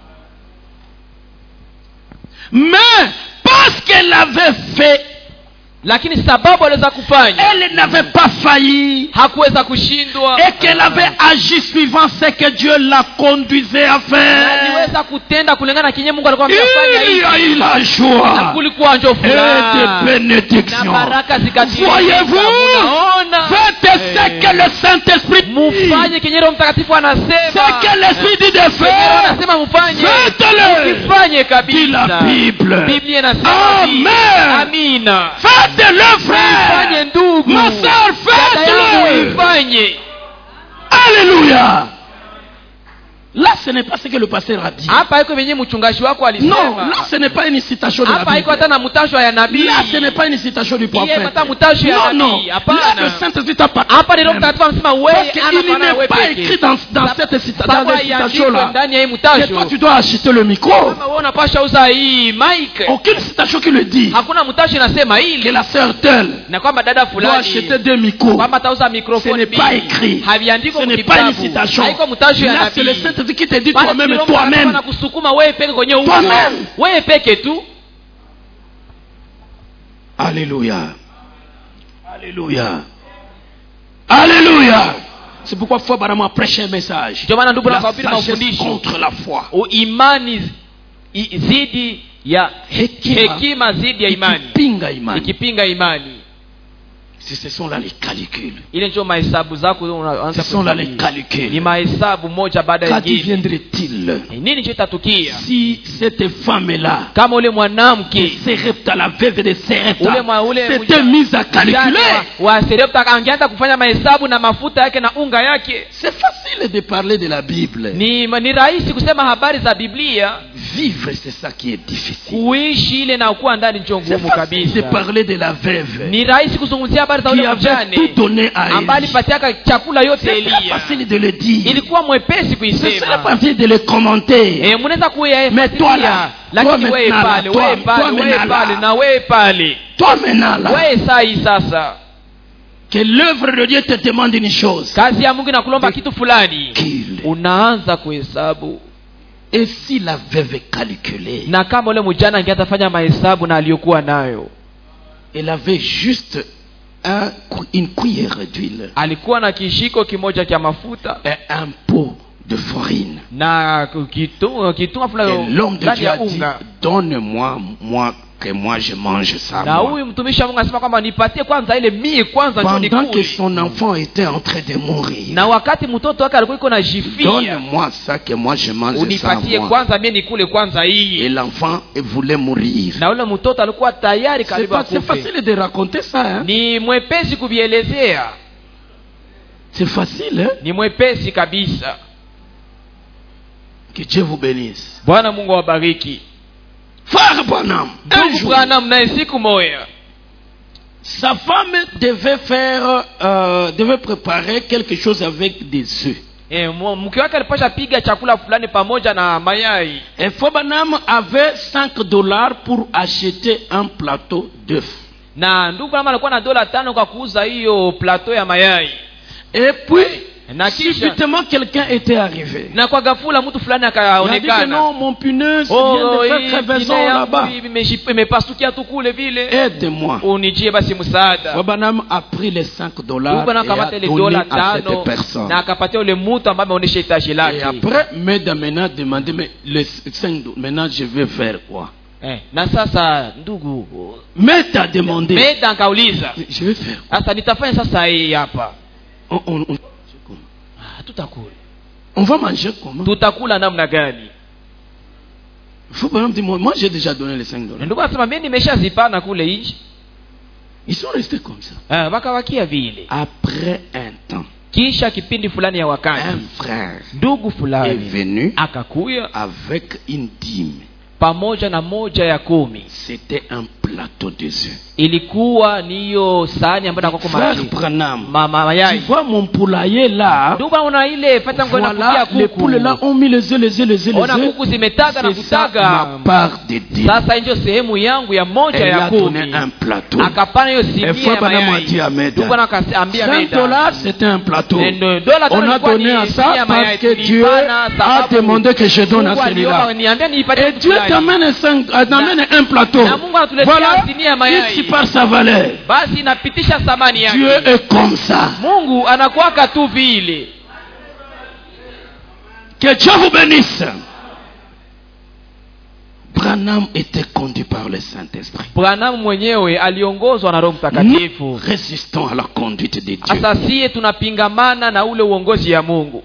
Mais parce qu'elle avait fait, lakini sababu aliweza kufanya, elle n'avait pas failli, hakuweza kushindwa, et qu'elle avait agi suivant ce que Dieu la conduisait à faire, aliweza kutenda kulingana na kinye Mungu alikuwa amefanya hivi. Il y a eu la joie, na kulikuwa njo furaha et des bénédictions. na baraka zikatiri. Voyez-vous, faites ce que le Saint-Esprit mufanye kinye Roho Mtakatifu anasema, ce que l'Esprit dit de faire, anasema mufanye, faites-le. Mufanye kabisa. La Bible. Biblia inasema, Amen. Amina. Faites-le, frère. Mufanye ndugu. Ma sœur, faites-le. Mufanye. Alléluia. Là, ce n'est pas ce que le pasteur a dit. Hapa iko venye mchungaji wako alisema. Non, là, ce n'est pas une citation de la Bible. Hapa iko hata na mtasho ya nabii. Là, ce n'est pas une citation du prophète. Yeye hata mtasho ya nabii. Non, non. Là, le Saint-Esprit t'a pas. Hapa ni Roho Mtakatifu anasema wewe il n'est pas écrit dans, dans cette citation là que toi tu dois acheter le micro. Kama wewe unapasha uza hii mic. Aucune citation qui le dit. Hakuna mtasho inasema hili. Que la sœur telle na kwamba dada fulani doit acheter deux micros. Kwamba atauza microphone. Ce n'est pas écrit. Haviandiko ce n'est pas une citation. Haiko mtasho ya nabii. Là, c'est le Saint-Esprit qui te dit toi-même. Mais toi-même, toi-même, alléluia, alléluia, alléluia. C'est pourquoi il faut vraiment prêcher un message. La sagesse contre la foi. Imani zidi ya hekima zidi ya imani. Ikipinga imani. Ikipinga imani. Ce sont là les calculs. Ile ndio mahesabu zako unaanza. Ce sont là les calculs. Ni mahesabu moja baada ya nyingine. Qu'adviendrait-il? Nini kitatukia? Si cette femme là, kama ule mwanamke Serepta, la veuve de Serepta, ule mwa ule c'était mise à calculer. Wa Serepta angeanza kufanya mahesabu na mafuta yake na unga yake. C'est facile de parler de la Bible. Ni ni rahisi kusema habari za Biblia. Vivre, c'est ça qui est difficile. Kuishi ile na kuwa ndani ndio ngumu kabisa. De parler de la veuve. Ni rahisi kuzungumzia habari za ule mjane ambaye alipatiaka chakula yote Elia. C'est facile de le dire. Ilikuwa mwepesi kuisema. C'est facile de le commenter. Eh, mnaweza kuyafuatilia. Mais toi là, lakini wewe pale, wewe pale, wewe pale na wewe pale. Toi maintenant là. Wewe sai sasa. Que l'œuvre de Dieu te demande une chose. Kazi ya Mungu inakulomba kitu fulani. Unaanza kuhesabu. Et si la veuve calculait, na kama ule mjana angetafanya mahesabu na aliyokuwa nayo, elle avait juste un, une cuillère d'huile, alikuwa na kishiko kimoja cha mafuta et un pot de farine, na kitu kitu fulani. L'homme de Dieu a dit, donne-moi moi que moi je mange ça. Na huyu mtumishi wa Mungu anasema kwamba nipatie kwanza ile mie kwanza ndio nikule. Pendant que son enfant était en train de mourir, na wakati mtoto wake alikuwa iko na jifia, donne-moi ça que moi je mange ça. Unipatie kwanza mie nikule kwanza hii. Et l'enfant voulait mourir. Na ule mtoto alikuwa tayari karibu kufa. C'est facile de raconter ça, hein? Ni mwepesi kuvielezea. C'est facile, hein? Ni mwepesi kabisa. Que Dieu vous bénisse. Bwana Mungu awabariki. Frère Branham, un jour, Branham na siku moja, sa femme devait faire, euh, devait préparer quelque chose avec des œufs. Eh, mke wake alipasha piga chakula fulani pamoja na mayai. Et Branham avait cinq dollars pour acheter un plateau d'œufs. Na ndugu Branham alikuwa na dola tano kwa kuuza hiyo plateau ya mayai. Et puis subitement quelqu'un était arrivé. Na kwa ghafula mtu fulani akaonekana. Il a dit que non, mon punaise vient de faire crevaison là-bas. Imepasukia tu kule vile. Aide-moi. Unijie basi msaada. Branham a pris les cinq dollars et a donné à cette personne. Na akapatia ule mtu ambaye ameonyesha hitaji lake. Et après, Mesdames maintenant demandé, mais les cinq dollars, maintenant je vais faire quoi? Eh, na sasa ndugu, Meda a demandé. Meda akauliza, je vais faire quoi? Sasa nitafanya sasa hii hapa. On, on, on, tutakula. On va manger comment? Tutakula namna gani? Faut pas me dire, moi j'ai déjà donné les cinq dollars. Ndugu anasema mimi nimeshazipana kule nje. Ils sont restés comme ça. Ah, wakawakia vile. Après un temps, kisha kipindi fulani ya wakati, un frère ndugu fulani est venu akakuya avec une dîme. pamoja na moja ya kumi. C'était un plateau de œufs. Ilikuwa niyo sahani ambayo inakuwa Frère maji. Branham, Mama tu mayai. vois mon poulailler là? Ndugu ona ile fata ngona Voilà, kukia les kuku. poules là ont mis les œufs, les œufs, les œufs, les Ona œufs. kuku zimetaga na C'est ça kutaga. ma part de Dieu. Sasa ndio sehemu yangu ya moja Elle ya a donné kumi. un plateau. Akapana hiyo Et sinia Frère ya Branham a mayai. dit à Meda, Ndugu anakaambia cinq Meda. dollars c'était un plateau. Ndio dola On a donné à ça parce que Dieu a demandé que je donne à celui-là. Et Dieu t'amène cinq, t'amène un plateau. Voilà, ici par sa valeur. Basi inapitisha thamani yake. Dieu est comme ça. Mungu anakuwa tu vile. Que Dieu vous bénisse. Branham était conduit par le Saint-Esprit. Branham mwenyewe aliongozwa na Roho Mtakatifu. Nous résistons à la conduite de Dieu. Sasa sie tunapingamana na ule uongozi ya Mungu.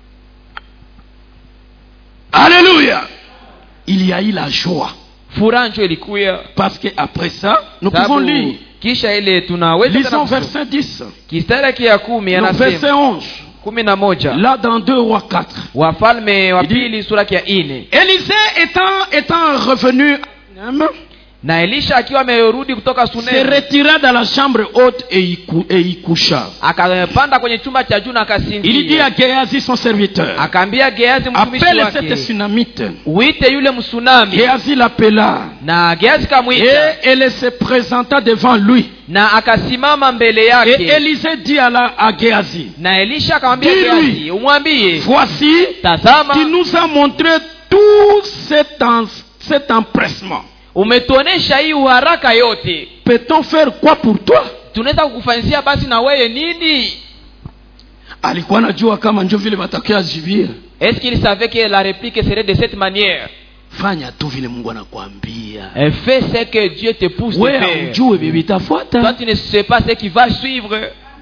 Alléluia. Il y a eu la joie. Furaha ndio ilikuwa. Parce que après ça, nous pouvons lire. Kisha ile tunaweza lisons verset dix. Kistari ya kumi anasema. Verset onze. kumi na moja. Là dans deux Rois quatre. Wafalme wa pili sura ya nne. Élisée étant étant revenu na Elisha akiwa amerudi kutoka Sunemu, se retira dans la chambre haute et y, et y coucha. Akapanda kwenye chumba cha juu na akasinzia. Il dit à Géhazi son serviteur, akaambia Gehazi mtumishi wake, appelle cette Sunamite. Uite yule msunami. Gehazi l'appela. Na Gehazi kamwita. Et elle se présenta devant lui. Na akasimama mbele yake. Et Élisée dit à, la, à Gehazi, na Elisha akamwambia Gehazi, umwambie, voici, tazama, tu nous as montré tout cet, en, cet empressement. Umetuonesha hii uharaka yote. Peut-on faire quoi pour toi? Tunaweza kukufanyia basi na wewe nini? Alikuwa anajua kama ndio vile watakia jibia. Est-ce qu'il savait que la réplique serait de cette manière? Fanya tu vile Mungu anakuambia. Fais ce que Dieu te pousse de faire. Wewe unjue bibi tafuata. Toi tu ne sais pas ce qui va suivre.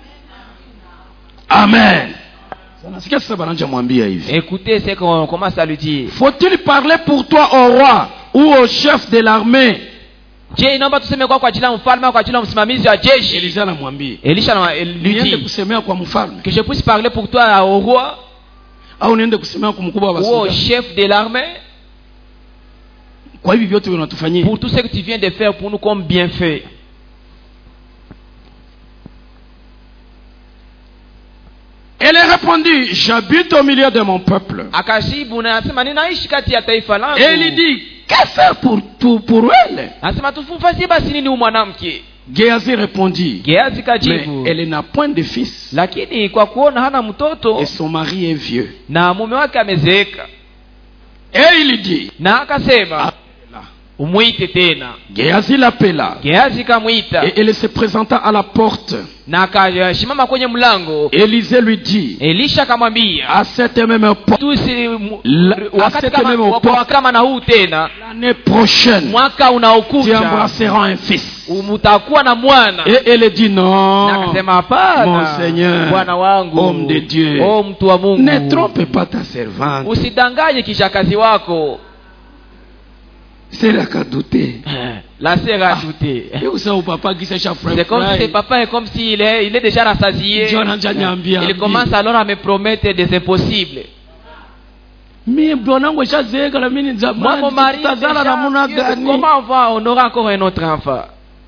Amen. Écoutez ce qu'on commence à lui dire. Faut-il parler pour toi au roi ou au chef de l'armée? Je inaomba tuseme kwa kwa ajili ya mfalme au kwa ajili ya msimamizi wa jeshi. Elisha anamwambia. Elisha lui dit kusemea kwa mfalme. Que je puisse parler pour toi au roi au niende kusemea kwa mkubwa wa ou au chef de l'armée. Kwa hivi vyote unatufanyia. Pour tout ce que tu viens de faire pour nous comme bienfait. Elle a répondu, j'habite au milieu de mon peuple. Akajibu na asema ninaishi kati ya taifa langu. Et il dit, que faire pour pour, pour elle? Asema tufufasie basi nini mwanamke? Gehazi répondit, Gehazi kajibu, mais elle n'a point de fils. Lakini kwa kuona hana mtoto. Et son mari est vieux. Na mume wake amezeeka. Et il dit, na akasema, umuite tena. Gehazi l'appela. Gehazi kamwita. Et elle se présenta à la porte. Na akasimama kwenye mlango. Élisée lui dit, Elisha kamwambia, à cette même porte, wakati kama kama na huu tena, l'année prochaine, mwaka unaokuja, tu embrasseras un fils. Umutakuwa na mwana. Et elle dit non. Na akasema hapana, mon Seigneur, Bwana wangu, homme de Dieu, oh mtu wa Mungu, ne trompe pas ta servante. Usidanganye kishakazi wako. C'est la qu'a douté. La sœur a douté. C'est comme si papa est comme s'il est, il est déjà rassasié. Il commence alors à me promettre des impossibles. Moi, mon mari, déjà, comment on va, on aura encore un autre enfant.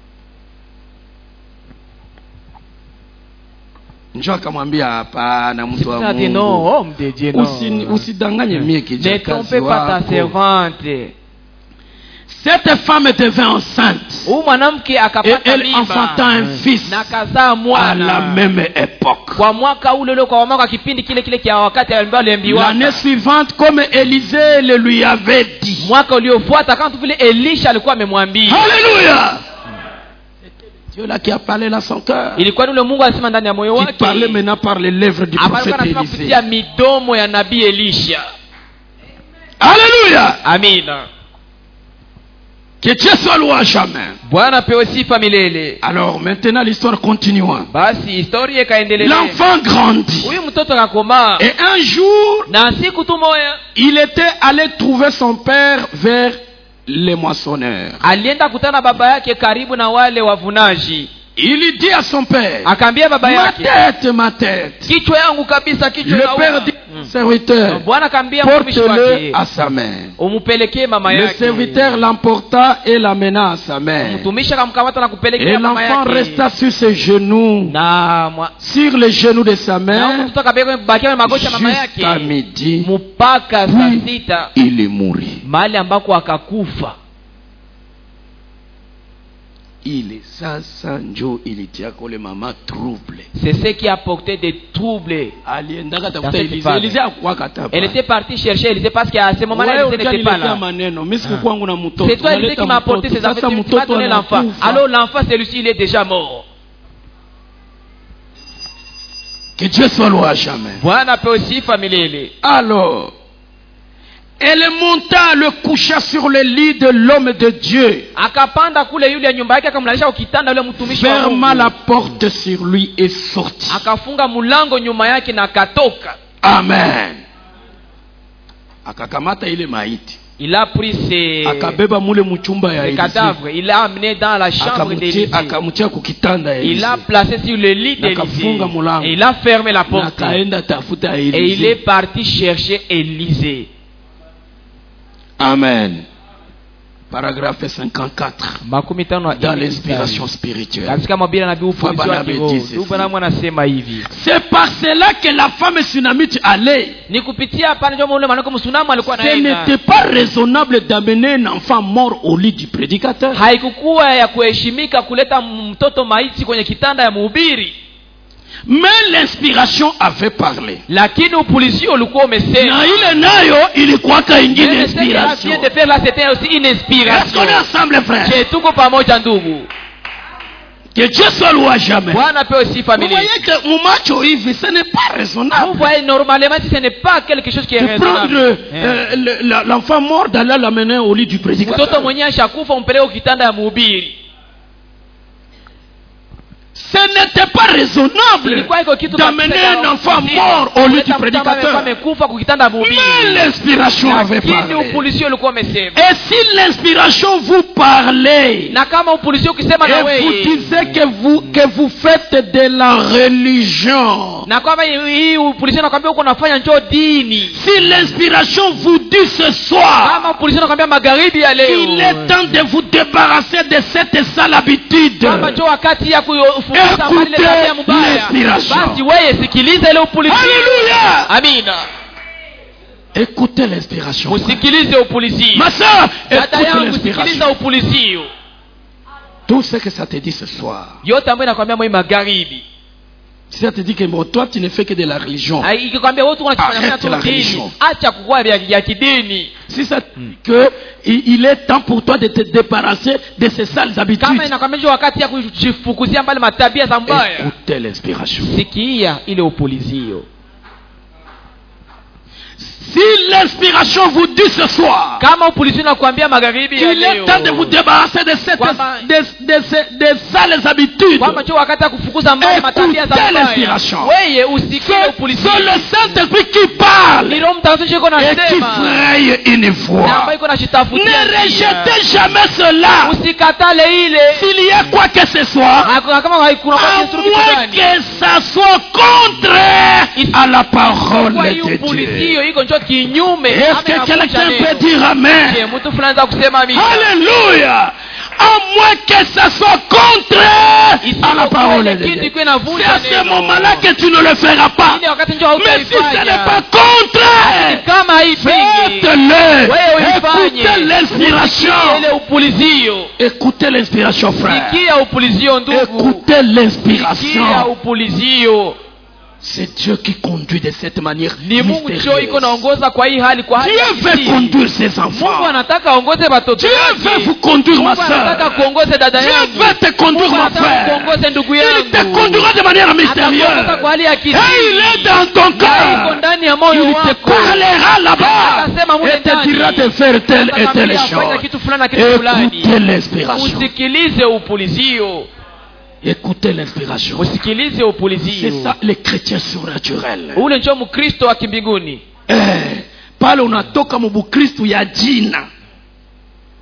Njoo akamwambia hapana mtu wa Mungu. Non, homme de Dieu, non. Usidanganye mie kijakazi wako. Ne trompez pas ta servante. Cette femme devint enceinte. Et elle enfanta un fils à la même époque. L'année suivante, comme Élisée le lui avait dit. Alléluia. Dieu là qui a parlé dans son cœur. Il parlait maintenant par les lèvres du prophète Élisée. Alléluia. Amen. Que Dieu soit loué à jamais. Alors maintenant l'histoire continue. L'enfant grandit. Et un jour, il était allé trouver son père vers les moissonneurs. Il dit à son père, akaambia baba ma yake, tête, ma tête. kichwa yangu kabisa, kichwa Le yangu. père dit au serviteur, Bwana akaambia mtumishi porte-le wake, à sa main. umupelekee mama Le yake. serviteur l'emporta et l'amena à sa main. Mtumishi akamkamata na Et kupelekea mama l'enfant yake. resta sur ses genoux, Na mwa- sur les genoux de sa na mère, mtoto akabeba bakia kwenye magoti ya mama jusqu'à yake midi. mpaka saa sita, Il est mouru. mahali ambako akakufa. Il est sasa njo ilitia kole mama trouble. C'est ce qui a apporté des troubles. Aliendaka Dans tafuta cette Élisée. femme. Élisée hakuwaka hapa. Elle était partie chercher Élisée parce qu'à ce moment-là, Wewe Élisée n'était pas utaniletea là. maneno. Mimi siku kwangu na mtoto. C'est toi, Élisée, Unaleta qui m'a apporté mtoto. ces affaires. Sasa Tu m'as mtoto donné l'enfant. anakufa. Alors l'enfant, celui-ci, il est déjà mort. Que Dieu soit loué à jamais. Bwana peut aussi familier. Alors, elle monta, le coucha sur le lit de l'homme de Dieu. Akapanda kule yule ya nyumba yake akamlalisha ukitanda yule mtumishi wa Ferma Mungu. la porte sur lui et sortit. Akafunga mlango nyuma yake na akatoka. Amen. Akakamata ile maiti. Il a pris ses Akabeba mule mchumba ya les Élisée. cadavres, il l'a amené dans la chambre d'Élisée. Akamtia kukitanda ya Il l'a Élisée. placé sur le lit d'Élisée. Nakafunga mulango. Et il a fermé la porte. Nakaenda tafuta Et il est Élisée. parti chercher Élisée. Amen. Paragraphe cinquante-quatre. Makumi tano na Dans nne l'inspiration mstari. spirituelle. Katika mabira nabii ufunuzi wa kiroho. Ndugu Branham anasema hivi. C'est par cela que la femme sunamite allait. Ni kupitia pale ndio ule maneno msunamu alikuwa Ce anaenda. n'était pas raisonnable d'amener un enfant mort au lit du prédicateur. Haikukuwa ya kuheshimika kuleta mtoto maiti kwenye kitanda ya mhubiri. Mais l'inspiration avait parlé. Lakini upulizio ulikuwa umesema. Na ile nayo ilikuwaka ingine Mais ce qu'il a inspiration. bien de faire là, c'était aussi une Est-ce inspiration. qu'on est ensemble, frère? Je tuko pamoja ndugu. Que Dieu soit loué à jamais. Bwana peut aussi Vous familier. voyez que mon macho hivi, ce n'est pas Vous raisonnable. voyez, normalement, si ce n'est pas quelque chose qui est De prendre raisonnable. euh, le- la- l'enfant mort d'aller l'amener au lit du Mtoto prédicateur. mwenyewe ashakufa umpeleke kitanda ya mhubiri. Ce n'était pas raisonnable Ilikuwa iko kitu d'amener kabisa un ya enfant kusini. mort au lit Kuleta du mtoto ambaye prédicateur. amekufa kwa kitanda ya mhubiri. Mais l'inspiration avait Lakini parlé. upulizio ulikuwa umesema. Et si l'inspiration vous parlait Na kama upulizio ukisema na et vous wewe. disiez que vous, que vous faites de la religion, Na kwamba hii upulizio nakwambia uko unafanya njoo dini. si l'inspiration vous dit ce soir, Kama upulizio nakwambia magharibi ya leo. il est temps de vous débarrasser de cette sale habitude. Kama njoo wakati ya kufukuza mbali ile Écoutez tabia mbaya. l'inspiration. Basi wewe sikiliza ile upulizio. Alléluia. Amina. Écoutez l'inspiration. Musikilize upulizio. Ma soeur, Dada écoute yangu l'inspiration. sikiliza upulizio. Tout ce que ça te dit ce soir. Yote ambayo nakwambia mwe magharibi. Si ça te dit que bon, toi tu ne fais que de la religion. Ai, ikikwambia wewe unachofanya Arrête la tu dini. religion. Acha kukua ya, ya kidini. Si ça te dit que il il est temps pour toi de te débarrasser de ces sales habitudes. Kama inakwambia njoo wakati ya kujifukuzia mbali matabia za mbaya. Écoutez l'inspiration. Sikia ile upulizio. Si l'inspiration vous dit ce soir Kama upulizio nakwambia magharibi ya qu'il est leo. temps de vous débarrasser de cette Kwamba- de, de, ces- des sales habitudes, Kwamba njoo wakati ya kufukuza mbali matabia za Écoutez mbaya. l'inspiration. Wewe usikie c'est upulizio. c'est le Saint-Esprit qui parle Ni Roho Mtakatifu yuko et qui anasema. fraye une Na voie. ambayo iko nashitafutia. Ne njia. rejetez jamais cela. Usikatale ile. S'il y a quoi que ce soit, Hakuna kama haikuna kwa à kitu moins gani. que ça soit contraire à la parole Kwa hiyo de Dieu. upulizio iko njoo kinyume. Est-ce que quelqu'un peut dire Amen? Je, mtu fulani za kusema amina. Alléluia. À moins que ça soit contraire à la parole de Dieu. C'est à ce moment-là que tu ne le feras pas. Ile wakati njoo Mais si ce hautaifanya. n'est pas contraire, Kama haipingi. faites-le. Wewe Écoutez uifanye. l'inspiration. Ile upulizio. Écoutez l'inspiration, frère. Sikia upulizio ndugu. Écoutez Sikia l'inspiration. upulizio. C'est Dieu qui conduit de cette manière Ni Mungu njoo iko mystérieuse. naongoza kwa hii hali kwa hali. Dieu ya veut kisiri. conduire ses Mungu enfants. anataka aongoze watoto Dieu veut wake. vous conduire, ma Mungu anataka soeur. kuongoze dada Dieu yangu. veut te conduire, Mungu mon anataka frère. kuongoze ndugu Il yangu. te conduira de manière mystérieuse. Atakuongoza kwa hali ya Et kisiri. il est dans ton Na iko cœur. ndani ya moyo Il te wako. parlera là-bas Atasema mule et te ndani. dira de faire telle et telle Atakwambia afanye chose. kitu fulani na kitu fulani. Écoutez l'inspiration. Usikilize upulizio. Écoutez l'inspiration. Usikilize C'est upulizio. ça les chrétiens surnaturels. Ule ndio Mkristo wa kimbinguni. Eh, pale unatoka mubukristu ya jina.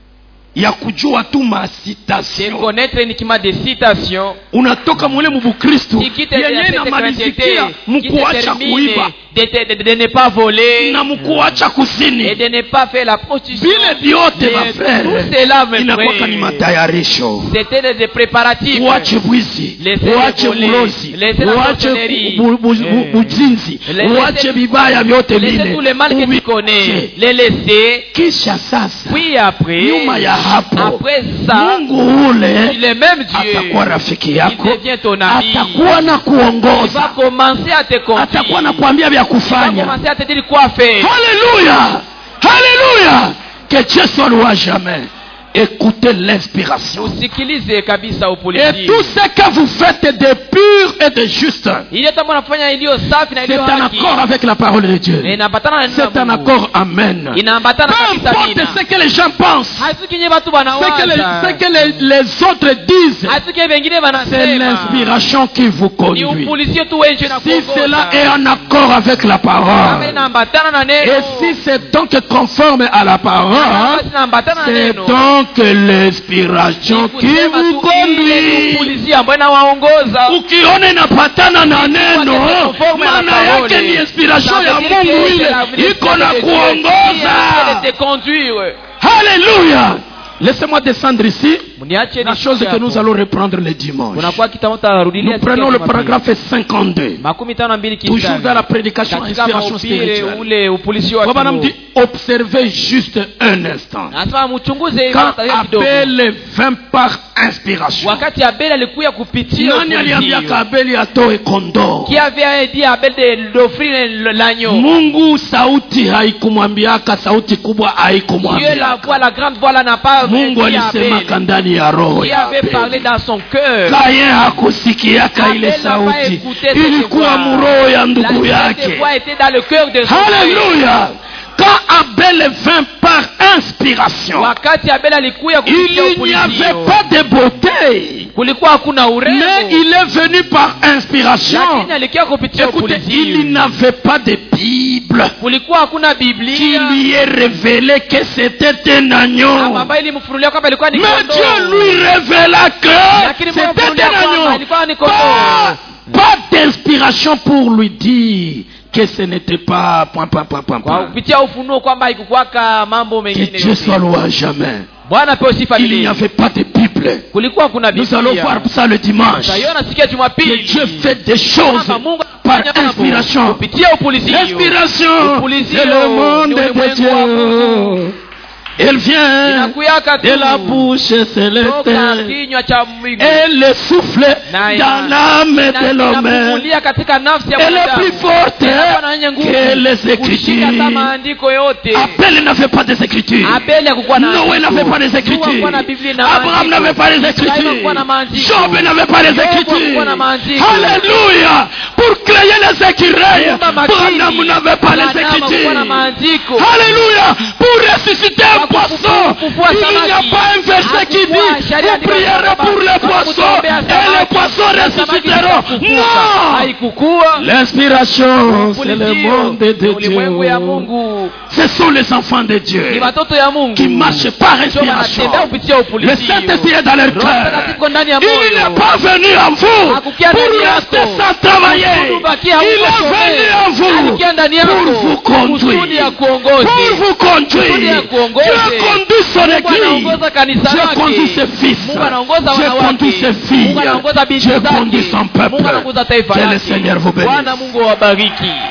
ya kujua tu ma C'est citation. connaître uniquement des citations. Unatoka mule mu Bukristo Qui quitte la yenye na malizikia qui se mkuacha termine kuiba de, de, de, de ne pas voler na mkuacha et kusini. de ne pas faire la prostitution. Vile vyote Mais mafere tout cela, mes inakuwa ni frères, matayarisho. c'était des, des préparatifs. Uache bwizi, Laissez uache voler, ulozi, laissez la uache sorcellerie, bu- bu- bu- Eh. bujinzi, Laissez- uache vibaya vyote Laissez vile. tout le mal que tu Uviache. connais, les laisser. Kisha sasa Puis après, nyuma ya hapo après ça, Mungu ule le même Dieu, atakuwa rafiki il yako, devient ton ami. atakuwa na Il va kuongoza, commencer à te conduire. atakuwa na kuambia vya Il va kufanya. commencer à te dire quoi faire. Alléluia, alléluia, que Dieu soit loué à jamais. Écoutez l'inspiration. Usikilize kabisa Et upolisi. tout ce que vous faites de pur et de juste, Ile tambo nafanya iliyo safi na c'est iliyo en haki. accord avec la parole de Dieu. Na inaambatana na neno C'est la en Mungu. accord, amen. Inaambatana Peu kabisa importe mina. ce que les gens pensent, Hatuki nye watu ce que les, ce wanawaza. que les, les autres disent, Hatuki wengine c'est wanasema. l'inspiration qui vous Ni conduit. upolisi tu wenje na Si cela kuongoza. est en accord avec la Kama parole, inaambatana na neno. et si c'est donc conforme à la parole, Kama inaambatana na c'est neno. donc l'inspiration qui Kusema vous tu ile conduit. upolisi ambayo inawaongoza. Ukiona inapatana na neno, maana yake ni inspiration ya Mungu ile iko na kuongoza. de conduire. Alléluia. Laissez-moi descendre ici. Mniache La chose que nous allons reprendre le dimanche. Kunakuwa kitabu tarudilia. Nous prenons le paragraphe cinquante-deux. makumi tano na mbili Toujours kistari. dans la prédication Katika inspiration mahubiri spirituelle. ule upolisi wa Baba kiroho. dit observez juste un instant. Nasema mchunguze Quand hata kidogo. Abel vint par inspiration, Wakati Abel alikuya kupitia nani aliambia upolisi. Abel atoe kondoo? Qui avait dit à Abel de d'offrir l'agneau. Mungu sauti haikumwambiaka, sauti kubwa Dieu la haikumwambiaka. voix, la grande voix là n'a pas Mungu dit à Abel. alisemaka ndani ya roho Qui ya avait parlé Abeli. dans son cœur. Kain hakusikiaka ile Abel n'a pas sauti, écouté cette ilikuwa voix. muroho ya La ndugu cette yake. voix était dans le cœur de son frère. Alléluia. Quand Abel vint par inspiration, Wakati Abel alikuya kupitia il n'y avait upolisi. pas de beauté, Kulikuwa hakuna mais urembo. il est venu par inspiration. Lakini alikia kupitia Écoutez, upolisi. il n'avait pas de Bible Kulikuwa hakuna qui Biblia. lui est révélé que c'était un agneau. Ambayo ilimfunulia kwamba ilikuwa ni Mais kondoo. Dieu lui révéla que Lakini Mungu c'était alimfunulia un kwamba agneau. ilikuwa ni Pas, kondoo. pas d'inspiration pour lui dire que ce n'était pas point, point, point, point, Kwa point. kupitia ufunuo kwamba haikukuwaka mambo Que mengine Dieu yote. soit loué à jamais. Bwana pewe sifa Il n'y milele. avait pas de Bible. Kulikuwa kuna Nous allons Biblia. voir ça le dimanche. Tutaiona siku ya Que Jumapili. Dieu fait des choses Kwamba Mungu par anafanya mambo inspiration. kupitia upolisi. L'inspiration, Upolisi c'est le monde ni de ulimwengu wa Mungu. Dieu. Elle vient Inakuyaka tu de la bouche toka céleste. kinywa cha Mungu. Elle le souffle Na dans l'âme ina- de l'homme. inapumulia katika nafsi ya Elle est mwanadamu. plus forte Inakuwa na yenye nguvu que les kushika hata Écritures. maandiko yote. Abel n'avait pas des Écritures. Abel hakukuwa na Noé maandiko. n'avait pas des Noa Écritures. hakuwa na Biblia na Abraham maandiko. n'avait pas des Ibrahimu Écritures. hakuwa na maandiko. Job n'avait pas des Yobu Écritures. hakuwa na maandiko. Alléluia. Pour créer les écureuils, Kuumba majini. Branham n'avait pas les Branham hakuwa na Écritures. maandiko. Alléluia. Pour ressusciter un Kwa kufu- poisson, kufufua il n'y a samaki. pas un verset qui Hakukuwa dit sharia vous prierez ndiko pour les kwamba poissons kutuombea et samaki, les poissons na samaki ressusciteront. zitafufuka. Non. Haikukuwa. L'inspiration, c'est le Upolisi monde de ni ulimwengu ya Dieu. Mungu. Ce sont les enfants de Ni Dieu watoto ya Mungu. qui marchent par Ndio inspiration. wanatembea kupitia Le upolisi. Saint-Esprit est dans leur Roho Mtakatifu iko cœur. ndani ya Il moyo. n'est pas venu en vous Hakukia pour ndani rester yako. sans travailler. Kutubakia Il huko est venu shuleni. en vous Alikia ndani yako. pour vous Kusudi conduire. ya kuongoze. Pour vous Kusudi conduire. ya kuongoze. Dieu conduit son Mungu église. anaongoza kanisa Dieu lake. conduit ses fils. Mungu anaongoza Dieu wanawake. conduit ses filles. Mungu anaongoza binti Dieu zake. conduit son peuple. Mungu anaongoza taifa Que le lake. Seigneur vous bénisse. Bwana Mungu awabariki.